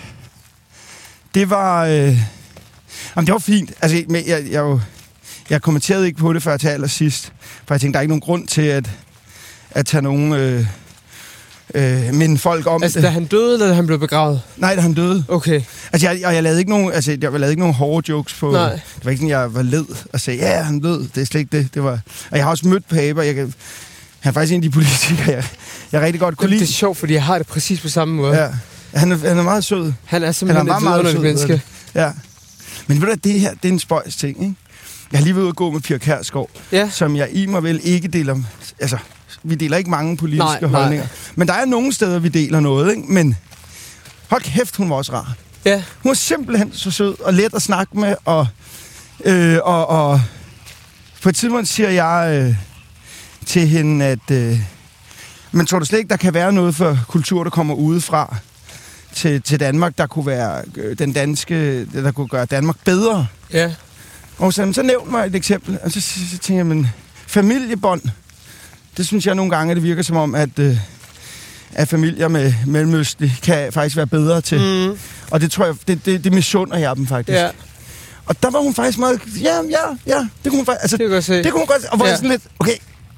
det var... Øh, jamen, det var fint. Altså, jeg, jeg, jeg, jeg kommenterede ikke på det før til allersidst. For jeg tænkte, der er ikke nogen grund til at, at tage nogen... Øh, Øh, minde folk om altså, det. da han døde, eller da han blev begravet? Nej, da han døde. Okay. Altså, jeg, jeg, jeg lavede ikke nogen, altså, jeg lavede ikke nogen hårde jokes på... Nej. Det var ikke sådan, jeg var led og sagde, ja, han død. Det er slet ikke det. Det var... Og jeg har også mødt Pape, og jeg kan... Han er faktisk en af de politikere, jeg, jeg rigtig godt kunne det, lide. Det er sjovt, fordi jeg har det præcis på samme måde. Ja. Han er, han er meget sød. Han er simpelthen han er meget, et vidunderligt menneske. Ja. Men ved du, det her, det er en spøjs ting, ikke? Jeg har lige været ude at gå med Pia Kjærsgaard, ja. som jeg i mig vel ikke deler... Altså, vi deler ikke mange politiske nej, holdninger. Nej. Men der er nogle steder, vi deler noget, ikke? Men hold kæft, hun var også rar. Ja. Hun var simpelthen så sød og let at snakke med, og, øh, og, og på et tidspunkt siger jeg øh, til hende, at øh, men tror du slet ikke, der kan være noget for kultur, der kommer udefra til, til Danmark, der kunne være øh, den danske, der kunne gøre Danmark bedre? Ja. Og så, så nævnte mig et eksempel, og så, så, så tænkte jeg, men familiebånd, det synes jeg nogle gange, det virker som om, at, øh, at familier med mellemøstlig kan faktisk være bedre til. Mm. Og det tror jeg, det, det, det misunder jeg dem faktisk. Ja. Og der var hun faktisk meget, ja, ja, ja, det kunne hun faktisk, altså, det kunne, se. det kunne hun godt, og hvor ja. jeg sådan lidt, okay,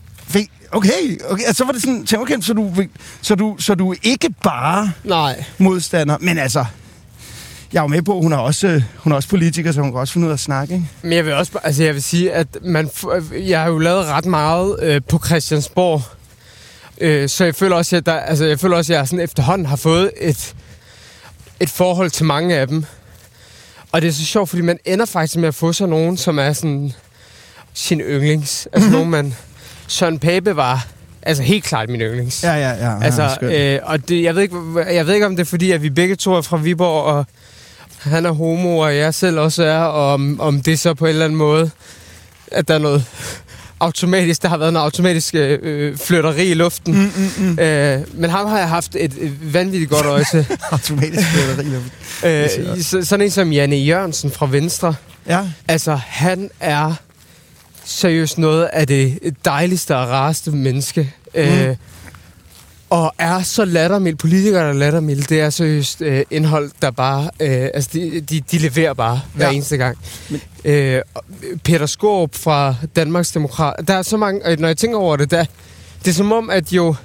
okay, okay, altså så var det sådan, tænk, okay, så du, så du, så du er ikke bare Nej. modstander, men altså, jeg er jo med på, hun er også, hun er også politiker, så hun kan også finde ud af at snakke, ikke? Men jeg vil også, altså jeg vil sige, at man, jeg har jo lavet ret meget øh, på Christiansborg, øh, så jeg føler også, at der, altså jeg føler også, at jeg sådan efterhånden har fået et, et forhold til mange af dem. Og det er så sjovt, fordi man ender faktisk med at få sådan nogen, som er sådan sin yndlings. Altså nogen, man... Søren Pape var altså helt klart min yndlings. Ja, ja, ja. Altså, øh, og det, jeg, ved ikke, jeg ved ikke, om det er fordi, at vi begge to er fra Viborg, og han er homo, og jeg selv også er, og om, om det så på en eller anden måde, at der er noget automatisk, der har været noget automatisk øh, flytteri i luften. Mm, mm, mm. Øh, men ham har jeg haft et, et vanvittigt godt øje til. Automatisk flytteri i luften. Øh, så, sådan en som Janne Jørgensen fra Venstre. Ja. Altså, han er seriøst noget af det dejligste og rareste menneske. Mm. Øh, og er så lattermild. Politikere, der er lattermild, det er seriøst øh, indhold, der bare... Øh, altså, de, de, de leverer bare hver ja. eneste gang. Men. Øh, Peter Skaarup fra Danmarks Demokrat. Der er så mange... Øh, når jeg tænker over det, der, det er som om, at jo...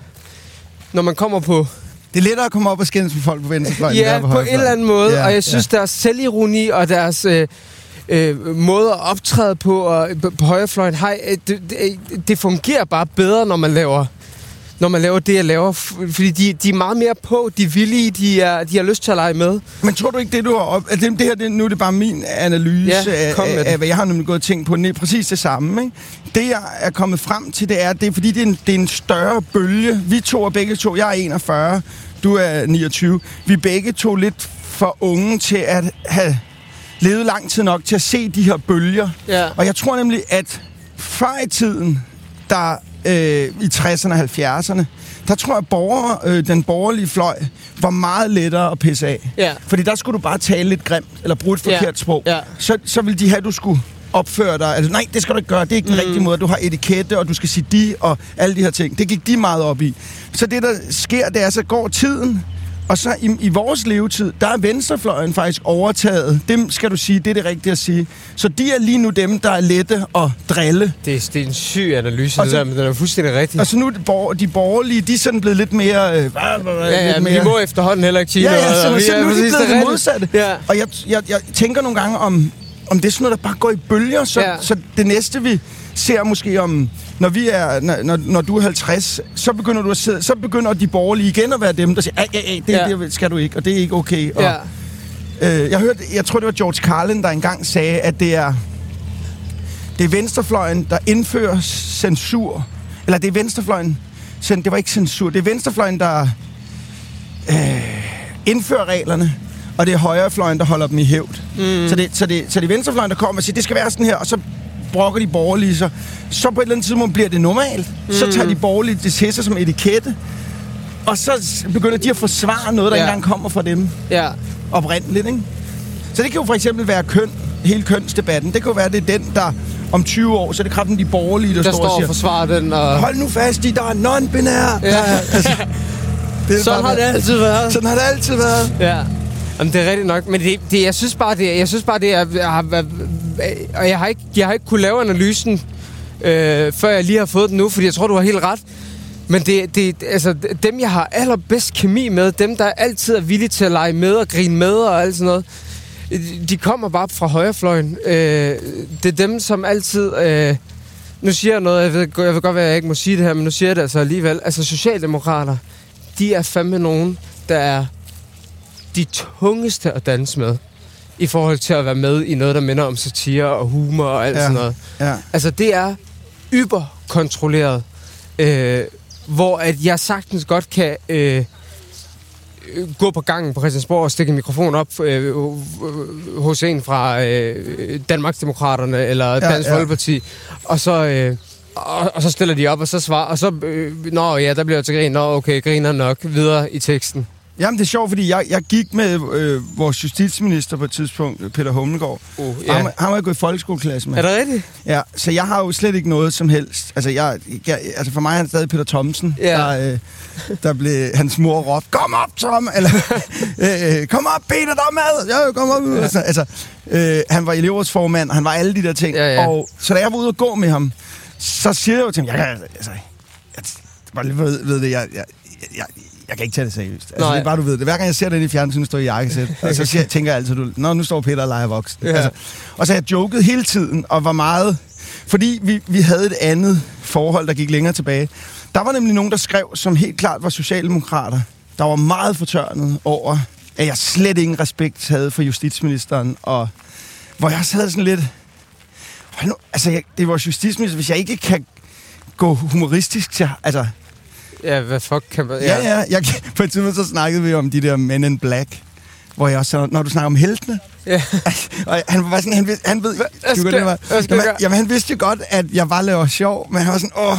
Når man kommer på... Det er lettere at komme op og skændes med folk på venstrefløjen. Ja, på, på en eller anden måde. Ja, og jeg synes, ja. deres selvironi og deres... Øh, Øh, måde at optræde på og på, på højrefløjen, hej, det, det, det fungerer bare bedre, når man laver når man laver det, jeg laver, fordi de, de er meget mere på, de er villige, de, er, de har lyst til at lege med. Men tror du ikke, det du har op... Altså, det her, det, nu er det bare min analyse ja, af, af, af, hvad jeg har nemlig gået og tænkt på. Det er præcis det samme, ikke? Det, jeg er kommet frem til, det er, det er fordi, det er, en, det er en større bølge. Vi to er begge to, jeg er enogfyrre, du er niogtyve. Vi er begge to lidt for unge til at have levet lang tid nok til at se de her bølger. Ja. Og jeg tror nemlig, at før i tiden, der øh, i tresserne og halvfjerdserne, der tror jeg, at borger, øh, den borgerlige fløj var meget lettere at pisse af. Ja. Fordi der skulle du bare tale lidt grimt, eller bruge et forkert ja. sprog. Ja. Så, så ville de have, at du skulle opføre dig. Altså, nej, det skal du ikke gøre. Det er ikke den mm. rigtige måde. Du har etikette, og du skal sige de, og alle de her ting. Det gik de meget op i. Så det, der sker, det er, så går tiden. Og så i, i vores levetid, der er venstrefløjen faktisk overtaget. Dem skal du sige, det er det rigtige at sige. Så de er lige nu dem, der er lette at drille. Det er, det er en syg analyse, det så, der, men den er fuldstændig rigtig. Og så nu er de, borger, de borgerlige, de er sådan blevet lidt mere... Øh, ja, ja, lidt mere. Vi må efterhånden heller ikke sige ja, ja, noget. så, vi så er, nu er de blevet det modsatte. Ja. Og jeg, jeg, jeg tænker nogle gange om, om det er sådan noget, der bare går i bølger. Så, ja. så det næste, vi ser måske om... Når vi er, når, når du er halvtreds, så begynder du at sidde, så begynder de borgerlige igen at være dem, der siger, ej, ej, ej, det, ja. det skal du ikke, og det er ikke okay. Og, ja. øh, jeg hørte, jeg tror det var George Carlin, der engang sagde, at det er, det er venstrefløjen, der indfører censur, eller det er venstrefløjen, det var ikke censur, det er venstrefløjen, der øh, indfører reglerne, og det er højrefløjen, der holder dem i hævd. Mm. Så, det, så, det, så det er venstrefløjen, der kommer og siger, det skal være sådan her, og så brokker de borgerlige sig. Så på et eller andet tidspunkt bliver det normalt. Mm. Så tager de borgerlige det til sig som etikette. Og så begynder de at forsvare noget, der ja. engang kommer fra dem. Ja. Oprindeligt, ikke? Så det kan jo for eksempel være køn. Hele kønsdebatten. Det kan jo være, det er den, der om tyve år, så er det kraften de borgerlige, der, der står og siger... Der står og forsvarer den, og... Hold nu fast i, der er non-binær! Ja. Altså, det sådan har det altid været. Sådan har det altid været. Ja. Jamen, det er rigtigt nok, men det, det, jeg synes bare, det, jeg synes bare, det er, jeg har, og jeg har ikke, jeg har ikke kunne lave analysen, øh, før jeg lige har fået den nu, fordi jeg tror, du har helt ret. Men det, det, altså, dem, jeg har allerbedst kemi med, dem, der altid er villige til at lege med og grine med og alt sådan noget, de kommer bare fra højrefløjen. Øh, det er dem, som altid... Øh, nu siger jeg noget, jeg ved, jeg ved godt, at jeg ikke må sige det her, men nu siger jeg det altså alligevel. Altså, socialdemokrater, de er fandme nogen, der er de tungeste at danse med, i forhold til at være med i noget, der minder om satire og humor og alt ja. sådan noget. Ja. Altså, det er yberkontrolleret, øh, hvor at jeg sagtens godt kan øh, gå på gangen på Christiansborg og stikke en mikrofon op øh, hos en fra øh, Danmarksdemokraterne eller ja, Dansk ja. Folkeparti, og så... Øh, Og, og så stiller de op, og så svarer, og så, øh, nå ja, der bliver jeg til grin, nå okay, griner nok, videre i teksten. Jamen, det er sjovt, fordi jeg, jeg gik med øh, vores justitsminister på et tidspunkt, Peter Hummelgaard. Uh, ja. Han, han var jeg gået i folkeskoleklasse med. Er det rigtigt? Ja, så jeg har jo slet ikke noget som helst. Altså, jeg, jeg, altså for mig er han stadig Peter Thomsen, ja. der, øh, der blev hans mor råbt, kom op, Tom! Eller, øh, kom op, Peter, der er mad! Ja, kom op! Ja. Altså, altså øh, han var elevrådsformand, han var alle de der ting. Ja, ja. Og så da jeg var ude og gå med ham, så siger jeg jo til ham, jeg, altså, jeg, bare lige ved, ved det, jeg, jeg, jeg, jeg kan ikke tage det seriøst. Altså, det er bare, du ved det. Hver gang jeg ser den i fjernsynet, står i jakkesæt, og så siger, tænker jeg altid, du, nå, nu står Peter og leger voksen. Ja. Altså, og så har jeg joket hele tiden, og var meget... Fordi vi, vi havde et andet forhold, der gik længere tilbage. Der var nemlig nogen, der skrev, som helt klart var socialdemokrater, der var meget fortørnet over, at jeg slet ingen respekt havde for justitsministeren, og hvor jeg også havde sådan lidt... Nu, altså, jeg, det er vores justitsminister, hvis jeg ikke kan gå humoristisk til... Altså, ja, hvad fuck kan man... Ja, ja, ja jeg, på et tidspunkt så snakkede vi om de der Men in Black, hvor jeg også når du snakker om heltene... Ja. Og han var sådan, han, ved, han ved... Hvad skal, det var, hvad skal jamen, jamen, han vidste jo godt, at jeg bare laver sjov, men han var sådan, åh,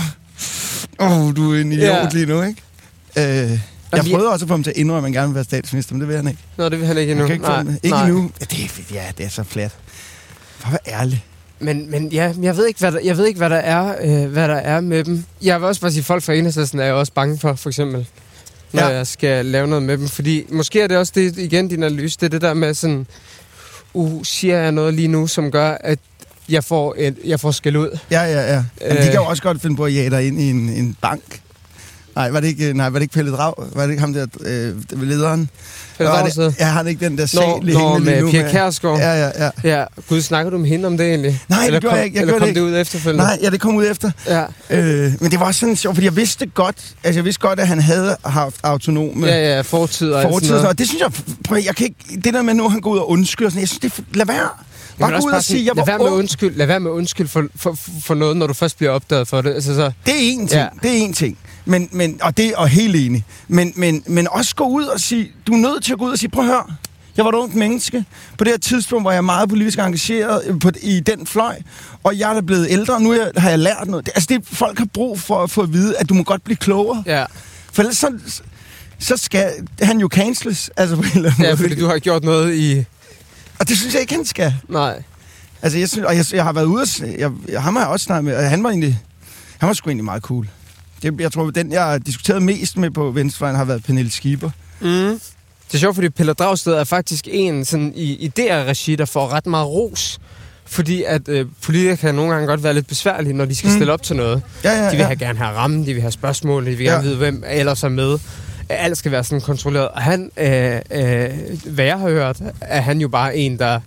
åh, du er en idiot ja. lige nu, ikke? Øh, jeg vi... prøvede også at få ham til at indrømme, at man gerne vil være statsminister, men det vil han ikke. Nå, det vil han ikke endnu. Ikke, nej, ikke nej. endnu. Ja, det er, ja, det er så flat. For at være ærlig. Men, men ja, jeg ved ikke, hvad der, jeg ved ikke, hvad der er, øh, hvad der er med dem. Jeg vil også bare sige, folk fra Enhedslisten er jeg også bange for, for eksempel, når ja. jeg skal lave noget med dem. Fordi måske er det også det, igen, din analyse, det er det der med sådan, uh, siger jeg noget lige nu, som gør, at jeg får, et, jeg får skæld ud. Ja, ja, ja. Men de kan jo også godt finde på at jage dig ind i en, en bank. Nej, var det ikke, nej, var det ikke Pelle Drag? Var det ikke ham der, øh, lederen? Pelle Drag? Ja, han ikke den der sag lige hængende lige nu. Nå, med Pia Kjærsgaard? Ja, ja, ja. Ja, gud, snakker du med hende om det egentlig? Nej, eller det gjorde kom, jeg ikke. Jeg eller kom det, det ud efterfølgende? Nej, ja, det kom ud efter. Ja. Øh, men det var sådan sjovt, fordi jeg vidste godt, altså jeg vidste godt, at han havde haft autonome... Ja, ja, fortid og fortid, og det synes jeg, prøv, jeg kan ikke, det der med, nu han går ud og undskylder, sådan, jeg synes, det lad være. Bare gå ud og sige, jeg var lad være med undskyld, lad være med undskyld for, for, for noget, når du først bliver opdaget for det. Altså, så, det er én ting, ja. det er én ting. Men, men, og det er helt enig. Men, men, men også gå ud og sige, du er nødt til at gå ud og sige, prøv at høre, jeg var et ungt menneske. På det her tidspunkt var jeg meget politisk engageret på, i den fløj, og jeg er blevet ældre, og nu jeg, har jeg lært noget. Det, altså det, folk har brug for at få at vide, at du må godt blive klogere. Ja. For ellers så, så skal han jo canceles. Altså på en eller anden ja, måde. fordi du har gjort noget i... Og det synes jeg ikke, han skal. Nej. Altså, jeg, synes, og jeg, jeg har været ude og... Jeg, jeg, ham har jeg også snakket med, og han var egentlig... Han var sgu egentlig meget cool. Det, jeg tror, den, jeg har diskuteret mest med på venstrefløjen, har været Pernille Skipper. Mm. Det er sjovt, fordi Pelle Dragsted er faktisk en sådan, i, i det her regi, der får ret meget ros. Fordi at øh, politikere kan nogle gange godt være lidt besværlige, når de skal mm. stille op til noget. Ja, ja, de vil ja. have, gerne have rammen, de vil have spørgsmål, de vil gerne ja. vide, hvem ellers er med. Alt skal være sådan kontrolleret. Og han, øh, øh, hvad jeg har hørt, er han jo bare en, der...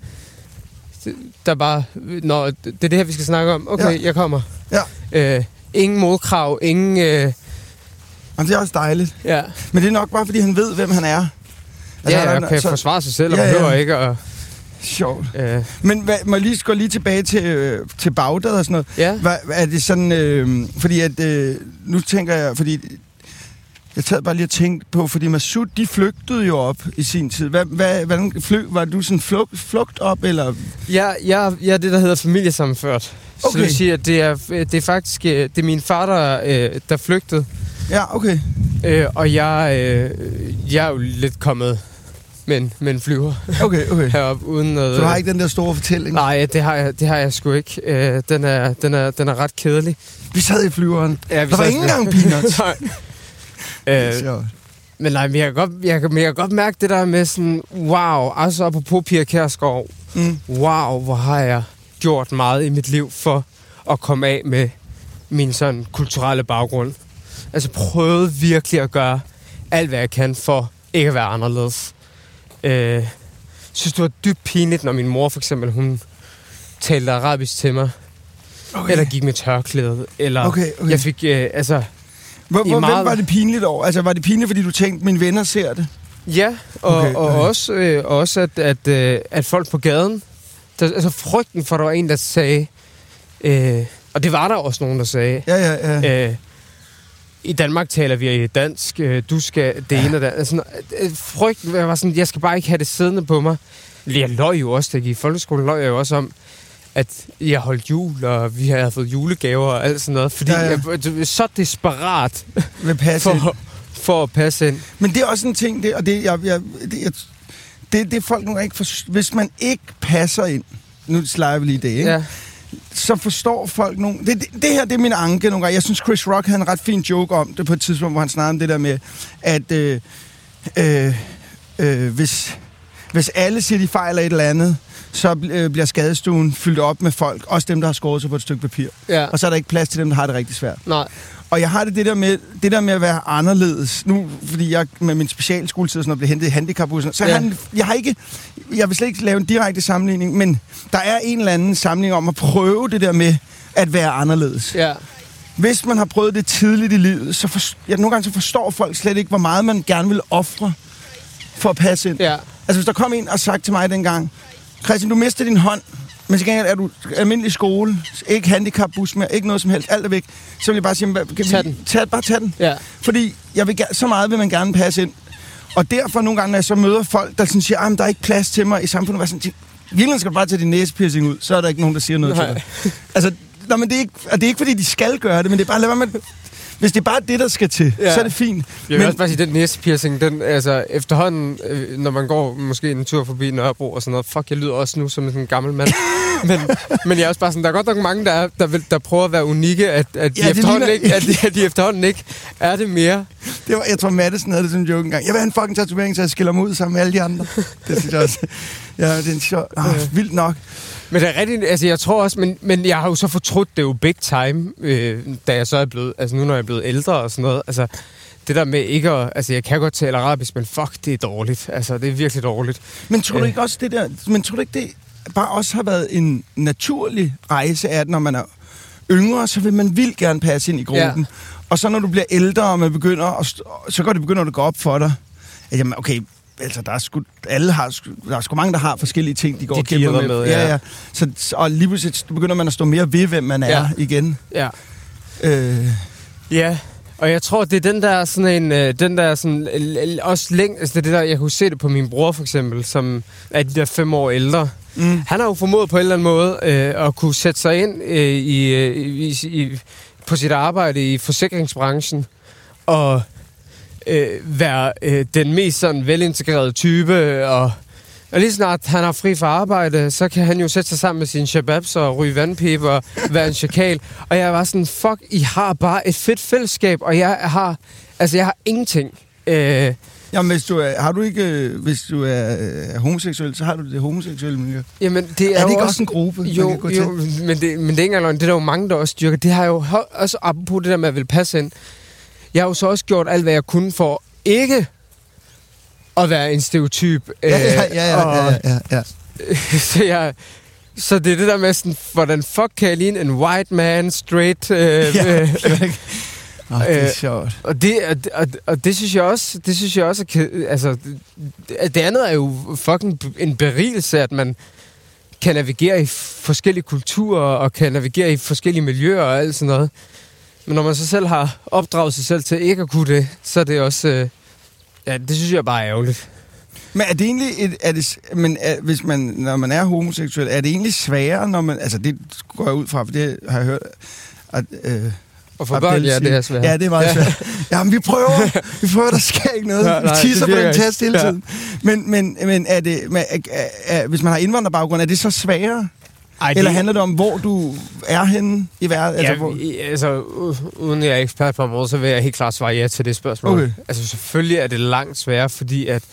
Der bare... Når det er det her, vi skal snakke om. Okay, ja. jeg kommer. Ja. Øh, ingen modkrav, ingen... Øh... Jamen, det er også dejligt. Ja. Men det er nok bare, fordi han ved, hvem han er. Altså, ja, han kan så... forsvare sig selv, og ja, ja. behøver ikke at... Sjovt. Øh. Men hvad, må jeg lige gå lige tilbage til, øh, til Bagdad og sådan noget? Ja. Hvad, er det sådan... Øh, fordi at... Øh, nu tænker jeg... Fordi... Jeg tager bare lige at tænke på, fordi Massoud, de flygtede jo op i sin tid. Hvad, hvad, hvordan fløg, var du sådan flugt, flugt op, eller? Ja, jeg, jeg er det, der hedder familiesammenført. Okay. Så det vil sige, at det er, det er faktisk det er min far, der, øh, der flygtede. Ja, okay. Øh, og jeg, øh, jeg er jo lidt kommet med en, med en flyver okay, okay. heroppe uden noget. Så du har ikke den der store fortælling? Nej, det har jeg, det har jeg sgu ikke. Øh, den, er, den, er, den er ret kedelig. Vi sad i flyveren. Ja, vi der var ikke engang peanuts. Nej. Øh, men nej, men jeg kan, godt, jeg, kan, jeg kan godt mærke det der med sådan, wow, altså apropos Pia Kjærsgaard, mm. wow, hvor har jeg gjort meget i mit liv for at komme af med min sådan kulturelle baggrund. Altså prøvet virkelig at gøre alt, hvad jeg kan for ikke at være anderledes. Øh, synes, det var dybt pinligt, når min mor for eksempel, hun talte arabisk til mig, okay. eller gik med tørklæde, eller okay, okay. jeg fik, øh, altså... Hvor, hvor, meget... Hvem var det pinligt over? Altså, var det pinligt, fordi du tænkte, mine venner ser det? Ja, og, okay, og okay. også, øh, også at, at, øh, at folk på gaden... Der, altså, frygten for, der var en, der sagde... Øh, og det var der også nogen, der sagde... Ja, ja, ja. Øh, i Danmark taler vi dansk, øh, du skal det ja. ene og det andet. Sådan, øh, frygten, jeg var sådan, jeg skal bare ikke have det siddende på mig. Jeg løg jo også, det i folkeskolen løg jeg jo også om, at jeg holdt jul, og vi havde fået julegaver og alt sådan noget, fordi ja, ja. jeg er så desperat for, for at passe ind. Men det er også en ting, det, og det, jeg, jeg, det, jeg, det, det er folk nu ikke forstår. Hvis man ikke passer ind, nu sleger vi lige det, ikke? Ja. Så forstår folk nogle... Det, det, det her, det er min anke nogle gange. Jeg synes, Chris Rock havde en ret fin joke om det på et tidspunkt, hvor han snakkede om det der med, at øh, øh, øh, hvis, hvis alle siger, de fejler et eller andet, så øh, bliver skadestuen fyldt op med folk, også dem, der har skåret sig på et stykke papir. Ja. Og så er der ikke plads til dem, der har det rigtig svært. Nej. Og jeg har det, det, der med, det der med at være anderledes. Nu, fordi jeg med min specialskoletid og sådan noget, blev hentet i handicapbussen. Så ja. han, jeg har ikke... Jeg vil slet ikke lave en direkte sammenligning, men der er en eller anden sammenligning om at prøve det der med at være anderledes. Ja. Hvis man har prøvet det tidligt i livet, så for, ja, nogle gange så forstår folk slet ikke, hvor meget man gerne vil ofre for at passe ind. Ja. Altså, hvis der kom en og sagt til mig dengang, Christian, du mister din hånd, men til gengæld er du almindelig skole, ikke handicapbus mere, ikke noget som helst, alt er væk, så vil jeg bare sige, kan tag den. Tag, bare tag den. Ja. Fordi jeg vil, så meget vil man gerne passe ind. Og derfor nogle gange, når jeg så møder folk, der sådan siger, at der er ikke plads til mig i samfundet, var sådan, virkelig skal du bare tage din næsepiercing ud, så er der ikke nogen, der siger noget Nej. til dig. Altså, nå, men det er, ikke, og det er ikke, fordi de skal gøre det, men det er bare, lad være med, hvis det er bare det, der skal til, ja. så er det fint. Jeg vil men, også bare sige, den næsepiercing, den, altså efterhånden, øh, når man går måske en tur forbi Nørrebro og sådan noget, fuck, jeg lyder også nu som en gammel mand. men, men jeg er også bare sådan, der er godt nok mange, der, er, der, vil, der prøver at være unikke, at, at, de ja, efterhånden ligner... ikke, at, de, at de efterhånden ikke er det mere. Det var, jeg tror, Mattesen havde det sådan en joke engang. Jeg vil have en fucking tatovering, så jeg skiller mig ud sammen med alle de andre. Det synes jeg også. Ja, det er en sjov. Oh, vildt nok. Men det er rigtigt, altså jeg tror også, men, men jeg har jo så fortrudt det jo big time, øh, da jeg så er blevet, altså nu når jeg er blevet ældre og sådan noget, altså det der med ikke at, altså jeg kan godt tale arabisk, men fuck, det er dårligt, altså det er virkelig dårligt. Men tror du ikke også det der, men tror du ikke det bare også har været en naturlig rejse, at når man er yngre, så vil man vildt gerne passe ind i gruppen, ja. Og så når du bliver ældre, og man begynder, at st- så går det begynder at gå op for dig, at jamen okay, altså, der er sgu, alle har, der er sgu mange, der har forskellige ting, de går de og kæmper med. med ja. Ja, ja. Så, og lige pludselig begynder man at stå mere ved, hvem man er ja. igen. Ja. Øh. Ja, og jeg tror, det er den der sådan en, den der sådan, også længe, altså det er det der, jeg kunne se det på min bror for eksempel, som er de der fem år ældre. Mm. Han har jo formået på en eller anden måde øh, at kunne sætte sig ind øh, i, i, i, på sit arbejde i forsikringsbranchen, og Øh, være øh, den mest sådan velintegrerede type, og, og lige snart han har fri fra arbejde, så kan han jo sætte sig sammen med sine shababs og ryge vandpiber og være en chakal. Og jeg var sådan, fuck, I har bare et fedt fællesskab, og jeg har, altså jeg har ingenting. Øh, Jamen, hvis du er, har du ikke, hvis du er øh, homoseksuel, så har du det homoseksuelle miljø. Jamen, det er, er det ikke også også en gruppe? Jo, jo, jo men, det, men det er ikke engang, det er der jo mange, der også dyrker. Det har jo også, apropos det der med at vil passe ind, jeg har jo så også gjort alt, hvad jeg kunne for ikke at være en stereotyp. Ja, ja, ja, ja, og, ja, ja, ja. så, jeg, så det er det der med sådan, hvordan fuck kan jeg ligne en white man, straight... Øh, ja, øh, oh, det er sjovt. Og det, og, og det synes jeg også, det synes jeg også, at, altså, det andet er jo fucking en berigelse, at man kan navigere i forskellige kulturer, og kan navigere i forskellige miljøer og alt sådan noget. Men når man så selv har opdraget sig selv til ikke at kunne det, så er det også... Øh, ja, det synes jeg bare er ærgerligt. Men er det egentlig... Et, er det, men er, hvis man, når man er homoseksuel, er det egentlig sværere, når man... Altså, det går jeg ud fra, for det har jeg hørt... At, øh, og for børn, ja, det er svært. Ja, det er meget ja. svært. Jamen, vi prøver. Vi prøver, der sker ikke noget. Ja, nej, vi tisser på den test hele tiden. Ja. Men, men, men er det... Men, er, er, hvis man har indvandrerbaggrund, er det så sværere? Ej, Eller det... handler det om, hvor du er henne i verden? Ja, altså, hvor... altså, uden jeg er ekspert på området, så vil jeg helt klart svare ja til det spørgsmål. Okay. Altså, selvfølgelig er det langt sværere, fordi at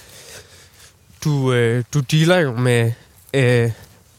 du, øh, du dealer jo med... Øh,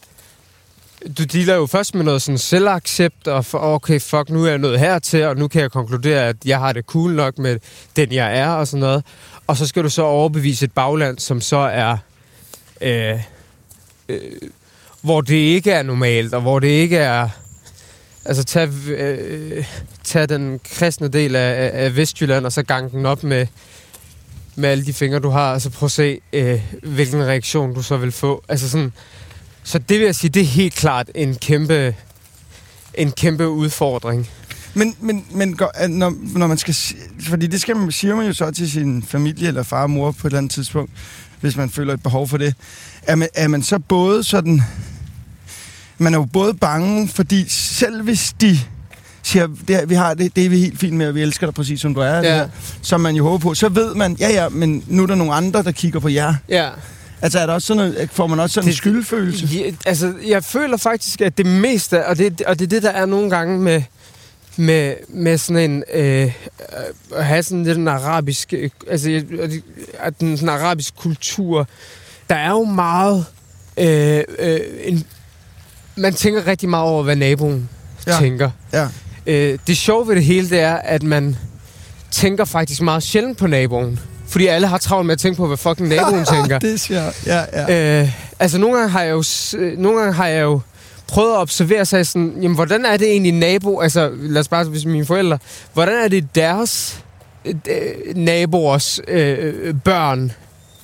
du dealer jo først med noget sådan selvaccept, og for, okay, fuck, nu er jeg nået hertil, og nu kan jeg konkludere, at jeg har det cool nok med den, jeg er, og sådan noget. Og så skal du så overbevise et bagland, som så er... Øh, øh, hvor det ikke er normalt, og hvor det ikke er... Altså, tag, øh, tag den kristne del af, af Vestjylland, og så gang den op med, med alle de fingre, du har, og så prøv at se, øh, hvilken reaktion du så vil få. Altså sådan... Så det vil jeg sige, det er helt klart en kæmpe, en kæmpe udfordring. Men, men, men når, når man skal... Fordi det skal man, siger man jo så til sin familie eller far og mor på et eller andet tidspunkt, hvis man føler et behov for det. Er man, er man så både sådan... Man er jo både bange, fordi selv hvis de siger, det, vi har det, det er vi helt fint med, og vi elsker dig præcis som du er, ja. Det her, som man jo håber på, så ved man, ja ja, men nu er der nogle andre, der kigger på jer. Ja. Altså er der også sådan noget, får man også sådan det, en skyldfølelse? Ja, altså, jeg føler faktisk, at det meste, og det, og det er det, der er nogle gange med, med, med sådan en, øh, at have sådan lidt en arabisk, øh, altså at den sådan arabisk kultur, der er jo meget, øh, øh, en, man tænker rigtig meget over, hvad naboen ja. tænker. Ja. Øh, det sjove ved det hele, det er, at man tænker faktisk meget sjældent på naboen. Fordi alle har travlt med at tænke på, hvad fucking naboen tænker. Det er sjovt. Ja, ja. Øh, altså, nogle gange har jeg jo, nogle gange har jeg jo prøvet at observere sig sådan, jamen, hvordan er det egentlig nabo, altså, lad os bare sige mine forældre, hvordan er det deres øh, naboers øh, børn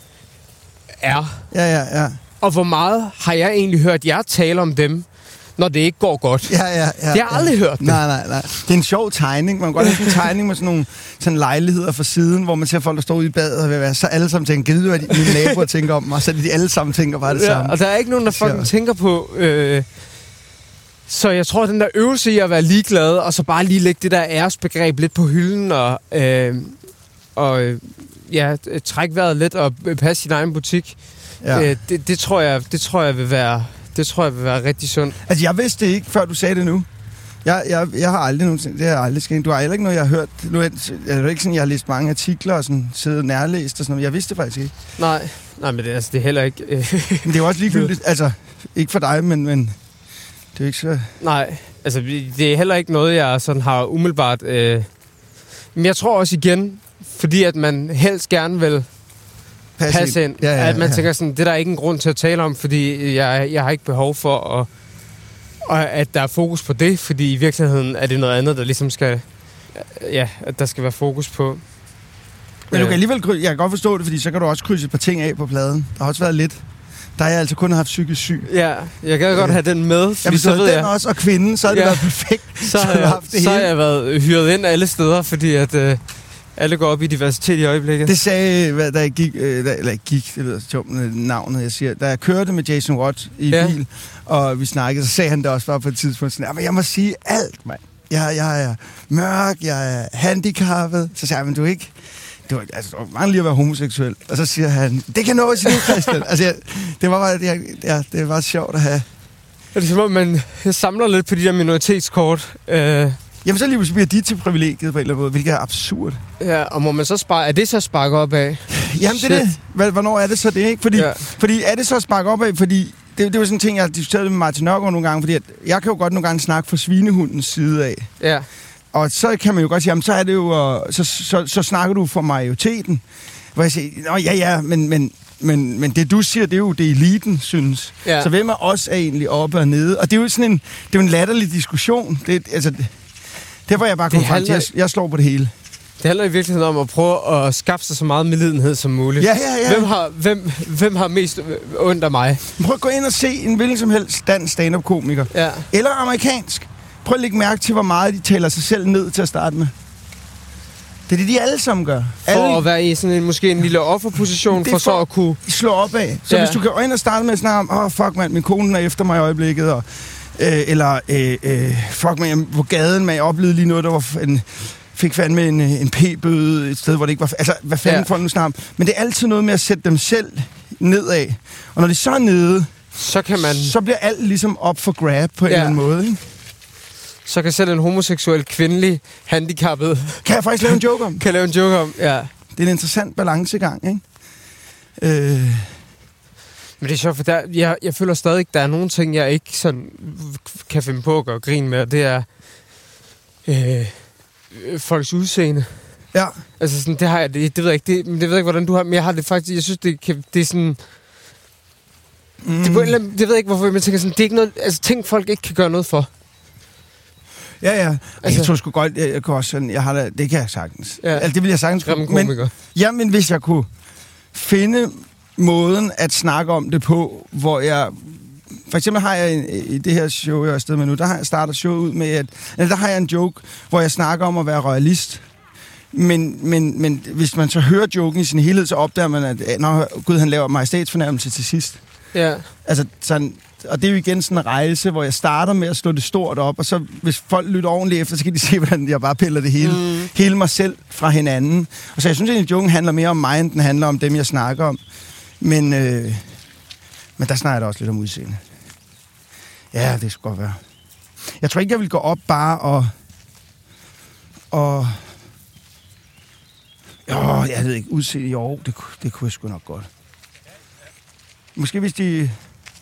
er? Ja, ja, ja. Og hvor meget har jeg egentlig hørt jer tale om dem, når det ikke går godt? Ja, ja, ja. Det har jeg aldrig ja. hørt det. Nej, nej, nej. Det er en sjov tegning. Man kan godt have en tegning med sådan nogle sådan lejligheder fra siden, hvor man ser folk, der står ude i badet og vil være så alle sammen tænker, gider hvad mine naboer tænker om mig, og så de alle sammen tænker bare det ja, samme. Og der er ikke nogen, der fucking tænker på... Øh, så jeg tror, at den der øvelse i at være ligeglad, og så bare lige lægge det der æresbegreb lidt på hylden, og, øh, og ja, trække vejret lidt og passe sin egen butik, ja. øh, det, det, tror jeg, det tror jeg vil være... Det tror jeg vil være rigtig sundt. Altså, jeg vidste det ikke, før du sagde det nu. Jeg, jeg, jeg har aldrig nogensinde... Det har jeg aldrig sket. Du har heller ikke noget, jeg har hørt. Nu er det ikke sådan, jeg har læst mange artikler og sådan siddet nærlæst og sådan noget. Jeg vidste det faktisk ikke. Nej, nej, men det, altså, det er heller ikke... Øh, men det er jo også ligegyldigt. Altså, ikke for dig, men, men det er jo ikke så... Nej, altså, det er heller ikke noget, jeg sådan har umiddelbart... Øh, men jeg tror også igen, fordi at man helst gerne vil... Passe, passe ind. Ja, ja, ja, at man tænker sådan, det er der ikke en grund til at tale om, fordi jeg, jeg har ikke behov for at, og at der er fokus på det, fordi i virkeligheden er det noget andet, der ligesom skal, ja, at der skal være fokus på. Men du kan alligevel, jeg kan godt forstå det, fordi så kan du også krydse et par ting af på pladen. Der har også været lidt. Der har jeg altså kun haft psykisk syg. Ja, jeg kan godt have den med, fordi ja, så ved den jeg... også, og kvinden, så har det ja, været perfekt. Så, så, har jeg, haft det så har hele. jeg været hyret ind alle steder, fordi at... Øh, alle går op i diversitet i øjeblikket. Det sagde, hvad, da jeg gik, øh, da, eller jeg gik, det ved jeg så navnet, jeg siger, da jeg kørte med Jason Watt i ja. bil, og vi snakkede, så sagde han det også bare på et tidspunkt sådan, men jeg må sige alt, mand. Jeg, jeg er mørk, jeg er handicappet. Så sagde jeg, men du er ikke, du, altså, du mangler lige at være homoseksuel. Og så siger han, det kan nås nu, Christian. altså, jeg, det var bare, det, ja, det var sjovt at have. Det er som om, man samler lidt på de der minoritetskort. Øh. Jamen, så lige pludselig bliver de til privilegiet på en eller anden måde, hvilket er absurd. Ja, og må man så spare... Er det så sparket op af? Jamen, det er det. Hvornår er det så det, ikke? Fordi, ja. fordi er det så sparket op af, fordi... Det, det er jo sådan en ting, jeg har diskuteret med Martin Nørgaard nogle gange, fordi at jeg kan jo godt nogle gange snakke fra svinehundens side af. Ja. Og så kan man jo godt sige, jamen, så er det jo... Så, så, så snakker du for majoriteten. Hvor jeg siger, nå ja, ja, men... men Men, men det, du siger, det er jo det, eliten synes. Ja. Så hvem er os egentlig oppe og nede? Og det er jo sådan en, det er jo en latterlig diskussion. Det, altså, det, det er, hvor jeg bare kommer frem til, jeg, jeg slår på det hele. Det handler i virkeligheden om at prøve at skaffe sig så meget medlidenhed som muligt. Ja, ja, ja. Hvem har, hvem, hvem har mest ondt af mig? Prøv at gå ind og se en hvilken som helst dansk stand-up-komiker. Ja. Eller amerikansk. Prøv at lægge mærke til, hvor meget de taler sig selv ned til at starte med. Det er det, de alle sammen gør. For alle... at være i sådan en, måske en lille offerposition, for, for så at kunne... slå op af. Så ja. Hvis du kan gå ind og starte med at snakke om, åh, oh, fuck mand, min kone er efter mig i øjeblikket, og, øh, eller, øh, øh, fuck man, på gaden, man, jeg oplevede lige noget, der var en, fik fandme en, en p-bøde et sted, hvor det ikke var... Altså, hvad fanden ja. folk nu snakker om? Men det er altid noget med at sætte dem selv nedad. Og når de så er nede, så, kan man... så bliver alt ligesom op for grab på en ja. eller anden måde, ikke? Så kan selv en homoseksuel, kvindelig, handicappet... Kan jeg faktisk lave en joke om? Kan lave en joke om, ja. Det er en interessant balancegang, ikke? Øh... Men det er sjovt, for der, jeg, jeg føler stadig, der er nogle ting, jeg ikke sådan kan finde på at gøre grin med, og det er øh, folks udseende. Ja. Altså sådan, det har jeg, det, det ved jeg ikke, det, det ved jeg ikke, hvordan du har, men jeg har det faktisk, jeg synes, det, kan, det er sådan... Mm. Det, på en eller anden, det ved jeg ikke, hvorfor, men tænker sådan, det er ikke noget, altså ting, folk ikke kan gøre noget for. Ja, ja. Altså, jeg tror sgu godt, jeg, jeg kan også sådan, jeg har det, det kan jeg sagtens. Ja. Altså, det vil jeg sagtens kunne. Men, ja, men hvis jeg kunne finde måden at snakke om det på, hvor jeg for eksempel har jeg en, i det her show, jeg er afsted med nu, der har jeg startet showet ud med, at eller der har jeg en joke, hvor jeg snakker om at være royalist. Men, men, men hvis man så hører joken i sin helhed, så opdager man, at når Gud, han laver majestætsfornærmelse til sidst. Ja. Altså, sådan, og det er jo igen sådan en rejse, hvor jeg starter med at slå det stort op, og så hvis folk lytter ordentligt efter, så kan de se, hvordan jeg bare piller det hele, mm. hele mig selv fra hinanden. Og så jeg synes, at joken handler mere om mig, end den handler om dem, jeg snakker om. Men, øh, men der snakker jeg da også lidt om udseende. Ja, det skulle godt være. Jeg tror ikke, jeg vil gå op bare og... og jo, jeg ved ikke, udseende, jo, det, det kunne jeg sgu nok godt. Måske hvis de... Det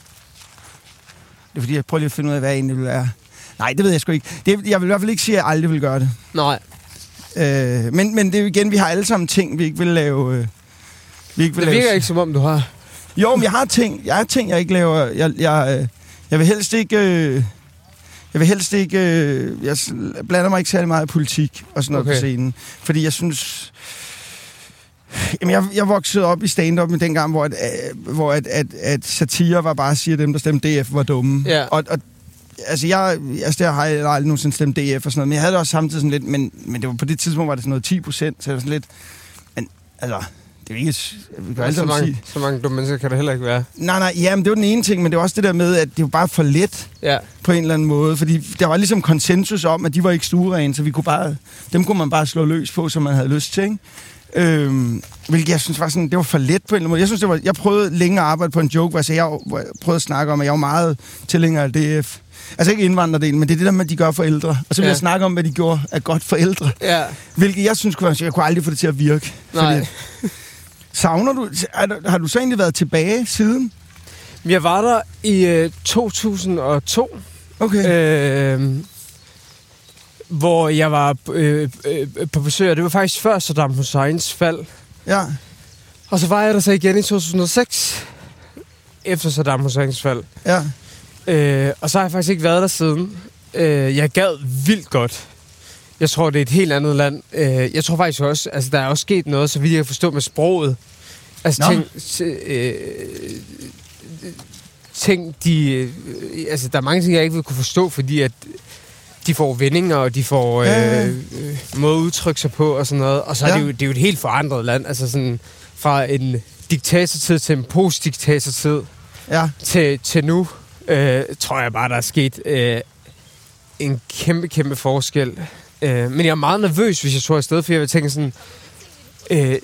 er fordi, jeg prøver lige at finde ud af, hvad jeg egentlig vil være. Nej, det ved jeg sgu ikke. Det, jeg vil i hvert fald ikke sige, at jeg aldrig vil gøre det. Nej. Øh, men, men det er jo igen, vi har alle sammen ting, vi ikke vil lave... Øh, vi ikke vil det virker lave. ikke, som om du har. Jo, men jeg har ting, jeg har ting, jeg ikke laver. Jeg, jeg, øh, jeg vil helst ikke... Øh, jeg vil helst ikke... Øh, jeg blander mig ikke særlig meget i politik og sådan noget okay. på scenen. Fordi jeg synes... Jamen, jeg, jeg voksede op i stand-up med dengang, hvor, at, øh, hvor at, at, at satire var bare at sige, at dem, der stemte D F, var dumme. Ja. Og, og altså, jeg, altså, der har jeg aldrig nogensinde stemt D F og sådan noget, men jeg havde det også samtidig sådan lidt, men, men det var på det tidspunkt, var det sådan noget ti procent, så det var sådan lidt, men altså, det er ikke, vi kan så, mange, så mange dumme mennesker kan det heller ikke være. Nej, nej, ja, men det var den ene ting, men det var også det der med, at det var bare for let ja. på en eller anden måde, fordi der var ligesom konsensus om, at de var ikke stuerene, så vi kunne bare, dem kunne man bare slå løs på, som man havde lyst til, ikke? Øhm, hvilket jeg synes var sådan, det var for let på en eller anden måde. Jeg synes, det var, jeg prøvede længe at arbejde på en joke, hvor jeg, sagde, jeg, hvor jeg prøvede at snakke om, at jeg var meget tilhænger af D F. Altså ikke indvandrerdelen, men det er det der med, at de gør forældre. Og så vil ja. jeg snakke om, hvad de gjorde af godt forældre. Ja. Hvilket jeg synes kunne være, jeg kunne aldrig få det til at virke. Nej. Fordi, savner du, har du så egentlig været tilbage siden? Jeg var der i øh, to tusind og to. Okay. Øh, hvor jeg var øh, øh, på besøg, og det var faktisk før Saddam Husseins fald. Ja. Og så var jeg der så igen i to tusind og seks, efter Saddam Husseins fald. Ja. Øh, og så har jeg faktisk ikke været der siden. Øh, jeg gad vildt godt. Jeg tror, det er et helt andet land. Øh, jeg tror faktisk også, altså der er også sket noget, så vidt jeg kan forstå med sproget. Altså no. ting, øh, ting, de... Øh, altså der er mange ting, jeg ikke vil kunne forstå, fordi at de får vendinger, og de får øh, øh, måde at udtrykke sig på og sådan noget. Og så er ja. det, jo, det er jo et helt forandret land. Altså sådan fra en diktatortid til en postdiktatortid ja. til, til nu, øh, tror jeg bare, der er sket øh, en kæmpe, kæmpe forskel. Øh, men jeg er meget nervøs, hvis jeg tror afsted, for jeg vil tænke sådan, øh,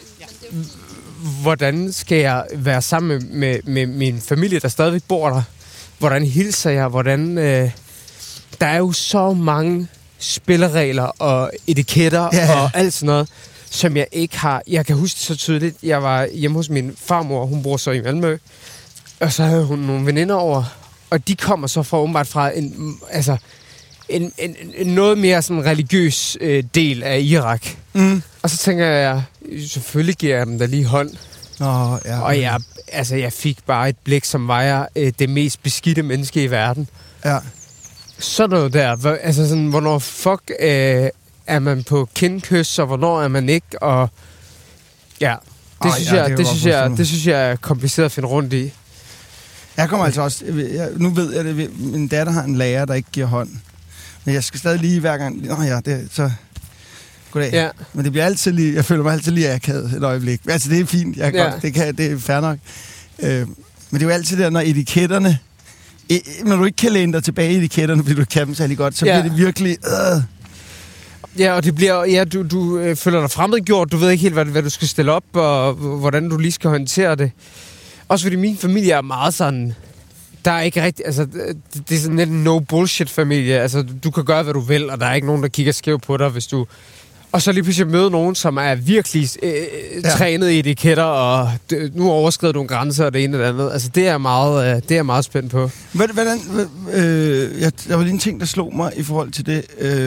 hvordan skal jeg være sammen med, med min familie, der stadigvæk bor der? Hvordan hilser jeg? Hvordan... Øh, der er jo så mange spilleregler og etiketter ja. og alt sådan noget, som jeg ikke har. Jeg kan huske det så tydeligt. Jeg var hjemme hos min farmor, hun bor så i Malmø, og så havde hun nogle veninder over, og de kommer så fra åbenbart fra en, altså, en, en, en noget mere sådan religiøs øh, del af Irak. Mm. Og så tænker jeg, selvfølgelig giver jeg dem da lige hånd. Oh, ja. Og jeg, altså, jeg fik bare et blik, som var øh, det mest beskidte menneske i verden. Ja. Sådan noget der. Altså sådan, hvornår fuck øh, er man på kindkys, og hvornår er man ikke, og ja, det oh, synes, ja, jeg, det, det, synes jeg, det synes jeg er kompliceret at finde rundt i. Jeg kommer altså også, jeg, nu ved jeg det, min datter har en lærer, der ikke giver hånd. Men jeg skal stadig lige hver gang, nå ja, det så, goddag. Ja. Men det bliver altid lige, jeg føler mig altid lige akavet et øjeblik. Altså det er fint, jeg ja. godt, det, kan, det er fair nok. Øh, men det er jo altid der, når etiketterne, når du ikke kan læne dig tilbage i etiketterne, fordi du kan dem særlig godt, så ja. bliver det virkelig... Øh. Ja, og det bliver... Ja, du, du øh, føler dig fremmedgjort. Du ved ikke helt, hvad, hvad du skal stille op, og hvordan du lige skal håndtere det. Også fordi min familie er meget sådan... Der er ikke rigtig... Altså, det er sådan en no-bullshit-familie. Altså, du kan gøre, hvad du vil, og der er ikke nogen, der kigger skævt på dig, hvis du... Og så lige pludselig møde nogen, som er virkelig øh, ja. trænet i etiketter, og d- nu overskrider du en grænse, og det ene eller andet. Altså, det er meget, øh, det er jeg meget spændt på. Hvordan... Øh, jeg, der var lige en ting, der slog mig i forhold til det. Øh,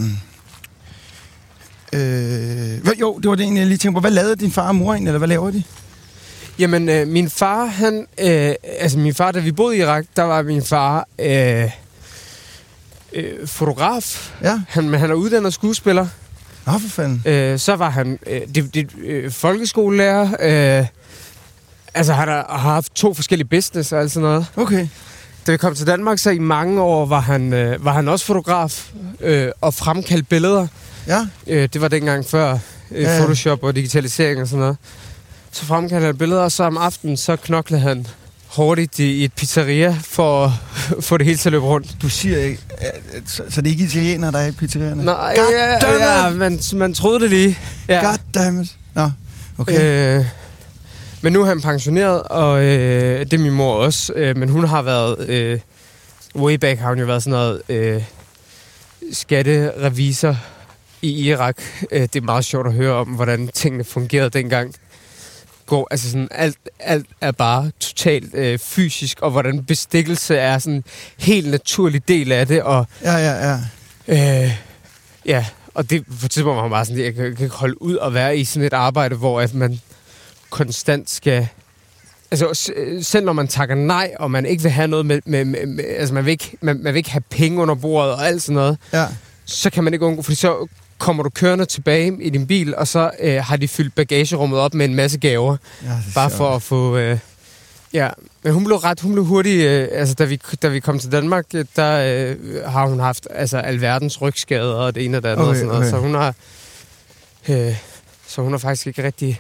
øh, jo, det var det egentlig, jeg lige tænkte på. Hvad lavede din far og mor egentlig, eller hvad laver de? Jamen, øh, min far, han... Øh, altså, min far, da vi boede i Irak, der var min far øh, øh, fotograf. Ja. Han, han er uddannet skuespiller. Nå, for fanden. Øh, så var han øh, det, det, øh, folkeskolelærer. Øh, altså, han har, har haft to forskellige business og alt sådan noget. Okay. da vi kom til Danmark, så i mange år var han, øh, var han også fotograf øh, og fremkaldte billeder. Ja. Øh, det var dengang før øh, Ja, ja. Photoshop og digitalisering og sådan noget. Så fremkaldte han billeder, og så om aftenen, så knoklede han hurtigt i, i et pizzeria for at få det hele til at løbe rundt. Du siger ikke, så, så det er ikke italienere, der er i pizzerierne? Nej, ja, ja, man, man troede det lige. Ja. Goddammit. Nå, okay. Øh, men nu er han pensioneret, og øh, det er min mor også. Øh, men hun har været, øh, way back har hun jo været sådan noget øh, skatterevisor i Irak. Øh, det er meget sjovt at høre om, hvordan tingene fungerede dengang. Går, altså sådan, alt, alt er bare totalt øh, fysisk, og hvordan bestikkelse er sådan en helt naturlig del af det. Og, Ja, ja, ja. øh, ja, og det på et tidspunkt var man bare sådan, jeg kan, jeg kan ikke holde ud og være i sådan et arbejde, hvor at man konstant skal... Altså, selv når man takker nej, og man ikke vil have noget med... med, med, med altså, man vil, ikke, man, man vil ikke have penge under bordet og alt sådan noget, Ja. så kan man ikke undgå, fordi så kommer du kørende tilbage i din bil, og så øh, har de fyldt bagagerummet op med en masse gaver, Ja, det er bare sjovt. for at få... Øh, ja, men hun blev ret, hun blev hurtig, øh, altså da vi, da vi kom til Danmark, øh, der øh, har hun haft altså alverdens rygskader og det ene og det andet, Okay, og sådan noget, okay. så hun har... Øh, så hun har faktisk ikke rigtig...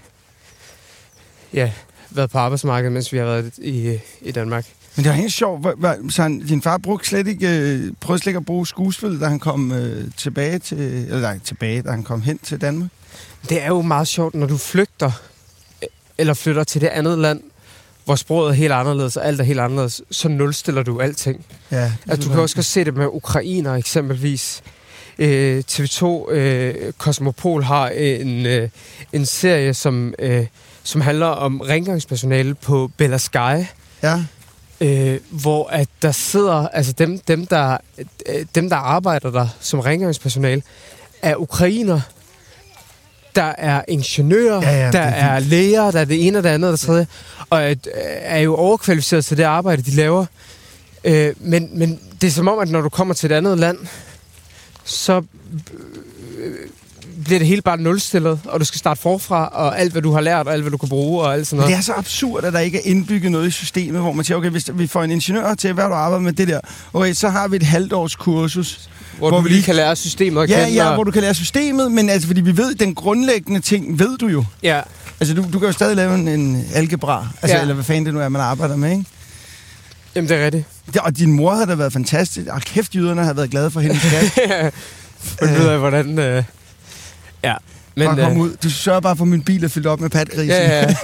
Ja, været på arbejdsmarkedet, mens vi har været i, i Danmark. Men det var helt sjovt. Hvor- hvor- Så han, din far brugte slet ikke, øh, prøvede slet ikke at bruge skuespil, da han kom øh, tilbage til... Eller nej, tilbage, da han kom hen til Danmark? Det er jo meget sjovt, når du flygter, øh, eller flytter til det andet land, hvor sproget er helt anderledes, og alt er helt anderledes, så nulstiller du alting. Ja. Altså, du kan også godt se det med ukrainer eksempelvis. Øh, T V to øh, Cosmopol har en, øh, en serie, som, øh, som handler om rengøringspersonale på Belaskaya, Ja. øh, hvor at der sidder, altså dem, dem, der, øh, dem, der arbejder der som rengøringspersonale, er ukrainer. Der er ingeniører, Ja, ja, der det er er læger, der er det ene og det andet og det tredje, og øh, er jo overkvalificeret til det arbejde, de laver. Øh, men, men det er som om, at når du kommer til et andet land, så øh, bliver det hele bare nulstillet, og du skal starte forfra, og alt, hvad du har lært, og alt, hvad du kan bruge, og alt sådan Men noget. det er så absurd, at der ikke er indbygget noget i systemet, hvor man siger, okay, hvis vi får en ingeniør til, hvad du arbejder med det der, okay, så har vi et halvt års kursus. Hvor, hvor du vi lige lige- kan lære systemet at Ja, kende. ja, og- hvor du kan lære systemet, men altså, fordi vi ved, den grundlæggende ting ved du jo. ja. Altså, du, du kan jo stadig lave en, en algebra, altså, Ja. eller hvad fanden det nu er, man arbejder med, ikke? Jamen, det er rigtigt. Det, og din mor havde da været fantastisk, og kæft, jyderne havde været glade for hendes skat. Du ved jeg, hvordan... Øh... Ja. Men, Men, bare kom øh... ud. Du sørger bare for, at min bil er fyldt op med patgrisen. Ja, ja.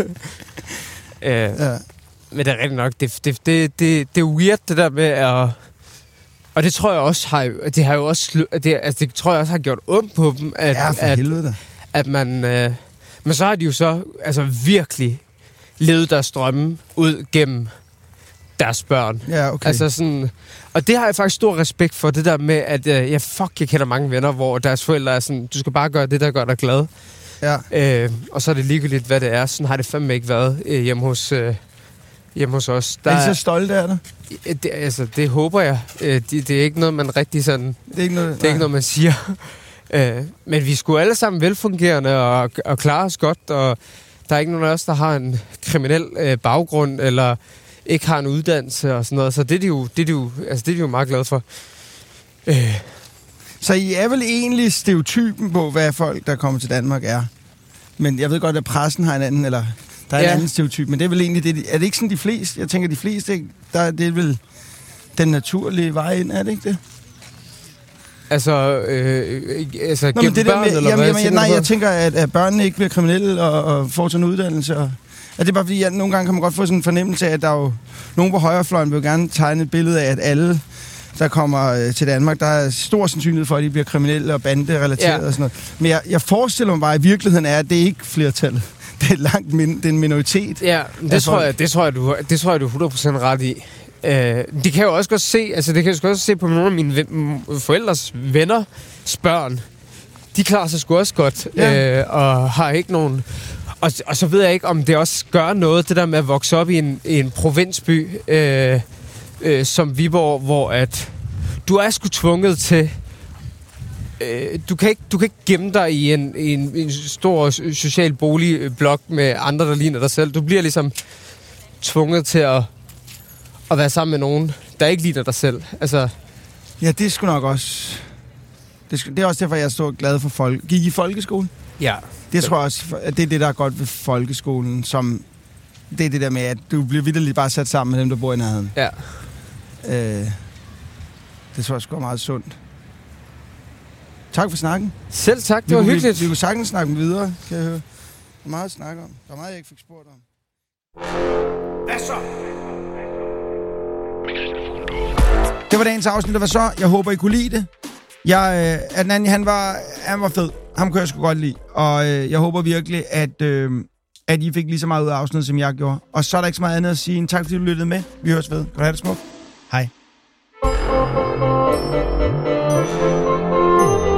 øh, ja. men det er rigtigt nok. Det, det, det, det, det er weird, det der med at... Og det tror jeg også har... Det har jo også... slu- Det, altså, det tror jeg også har gjort ondt på dem, at, Ja, for at, helvede da. at man... Øh... Men så har de jo så altså virkelig levet deres drømme ud gennem deres børn. Ja, okay. Altså sådan, og det har jeg faktisk stor respekt for, det der med, at øh, ja, fuck, jeg kender mange venner, hvor deres forældre er sådan, du skal bare gøre det, der gør dig glad. Ja. Øh, og så er det ligegyldigt, hvad det er. Sådan har det fandme ikke været øh, hjemme, hos, øh, hjemme hos os. Der, Er I så stolte af dig? øh, det, altså, det håber jeg. Øh, det, det er ikke noget, man rigtig sådan... Det er ikke noget... Det er ikke noget, man siger. øh, men vi er sgu alle sammen velfungerende og, og klarer os godt, og der er ikke nogen af os, der har en kriminel øh, baggrund, eller ikke har en uddannelse og sådan noget. Så det er de jo, det er de jo, altså, det er de jo meget glade for. Øh, Så I er vel egentlig stereotypen på, hvad folk, der kommer til Danmark, er? Men jeg ved godt, at pressen har en anden, eller der er ja. Ja. en anden stereotyp, men det er vel egentlig det, er det ikke sådan de fleste? Jeg tænker, de fleste, der er det er vel den naturlige vej ind, er det ikke det? altså, øh, altså Nå, gennem men det der børn, med, eller jamen, hvad? jamen, tænker nej, du på? jeg tænker, at, at børnene ikke bliver kriminelle og, og får sådan en uddannelse. Og, er det bare fordi, at nogle gange kan man godt få sådan en fornemmelse af, at der er jo nogen på højrefløjen vil jo gerne tegne et billede af, at alle, der kommer øh, til Danmark, der er stor sandsynlighed for, at de bliver kriminelle og banderelateret Ja. og sådan noget. Men jeg, jeg forestiller mig bare, at virkeligheden er, at det er ikke flertallet. Det er langt min, det er en minoritet. Ja, det Altså- tror jeg, det tror jeg, du, det tror jeg, du er hundrede procent ret i. Øh, de kan jo også godt se, altså det kan jeg sgu også se på nogle af mine ven, forældres venner, børn. De klarer sig sgu også godt, Ja. øh, og har ikke nogen... Og, og så ved jeg ikke, om det også gør noget, det der med at vokse op i en, i en provinsby, øh, øh, som Viborg, hvor at du er sgu tvunget til... Øh, du, kan ikke, du kan ikke gemme dig i en, i en, en stor social boligblok med andre, der ligner dig selv. Du bliver ligesom tvunget til at, at være sammen med nogen, der ikke ligner dig selv. Altså, Ja, det er sgu nok også... Det, sgu, det er også derfor, jeg er så glad for folk. Gik I folkeskole? ja. Det tror jeg også, at det er det, der er godt ved folkeskolen, som... Det er det der med, at du bliver vitterligt bare sat sammen med dem, der bor i nærheden. Ja. Øh, det tror jeg sgu er meget sundt. Tak for snakken. Selv tak, det Vi var kunne- hyggeligt. Vi, vi kunne sagtens snakke videre, kan jeg høre. Der er meget at snakke om. Der er meget, jeg ikke fik spurgt om. Hvad så? Det var dagens afsnit, der var så. Jeg håber, I kunne lide det. Jeg, øh, Adnan, han var, han var fed. Ham kunne jeg sgu godt lide. Og øh, jeg håber virkelig, at, øh, at I fik lige så meget ud af afsnittet, som jeg gjorde. Og så er der ikke så meget andet at sige. En tak, fordi du lyttede med. Vi høres ved. Kan du have det smukt? Hej.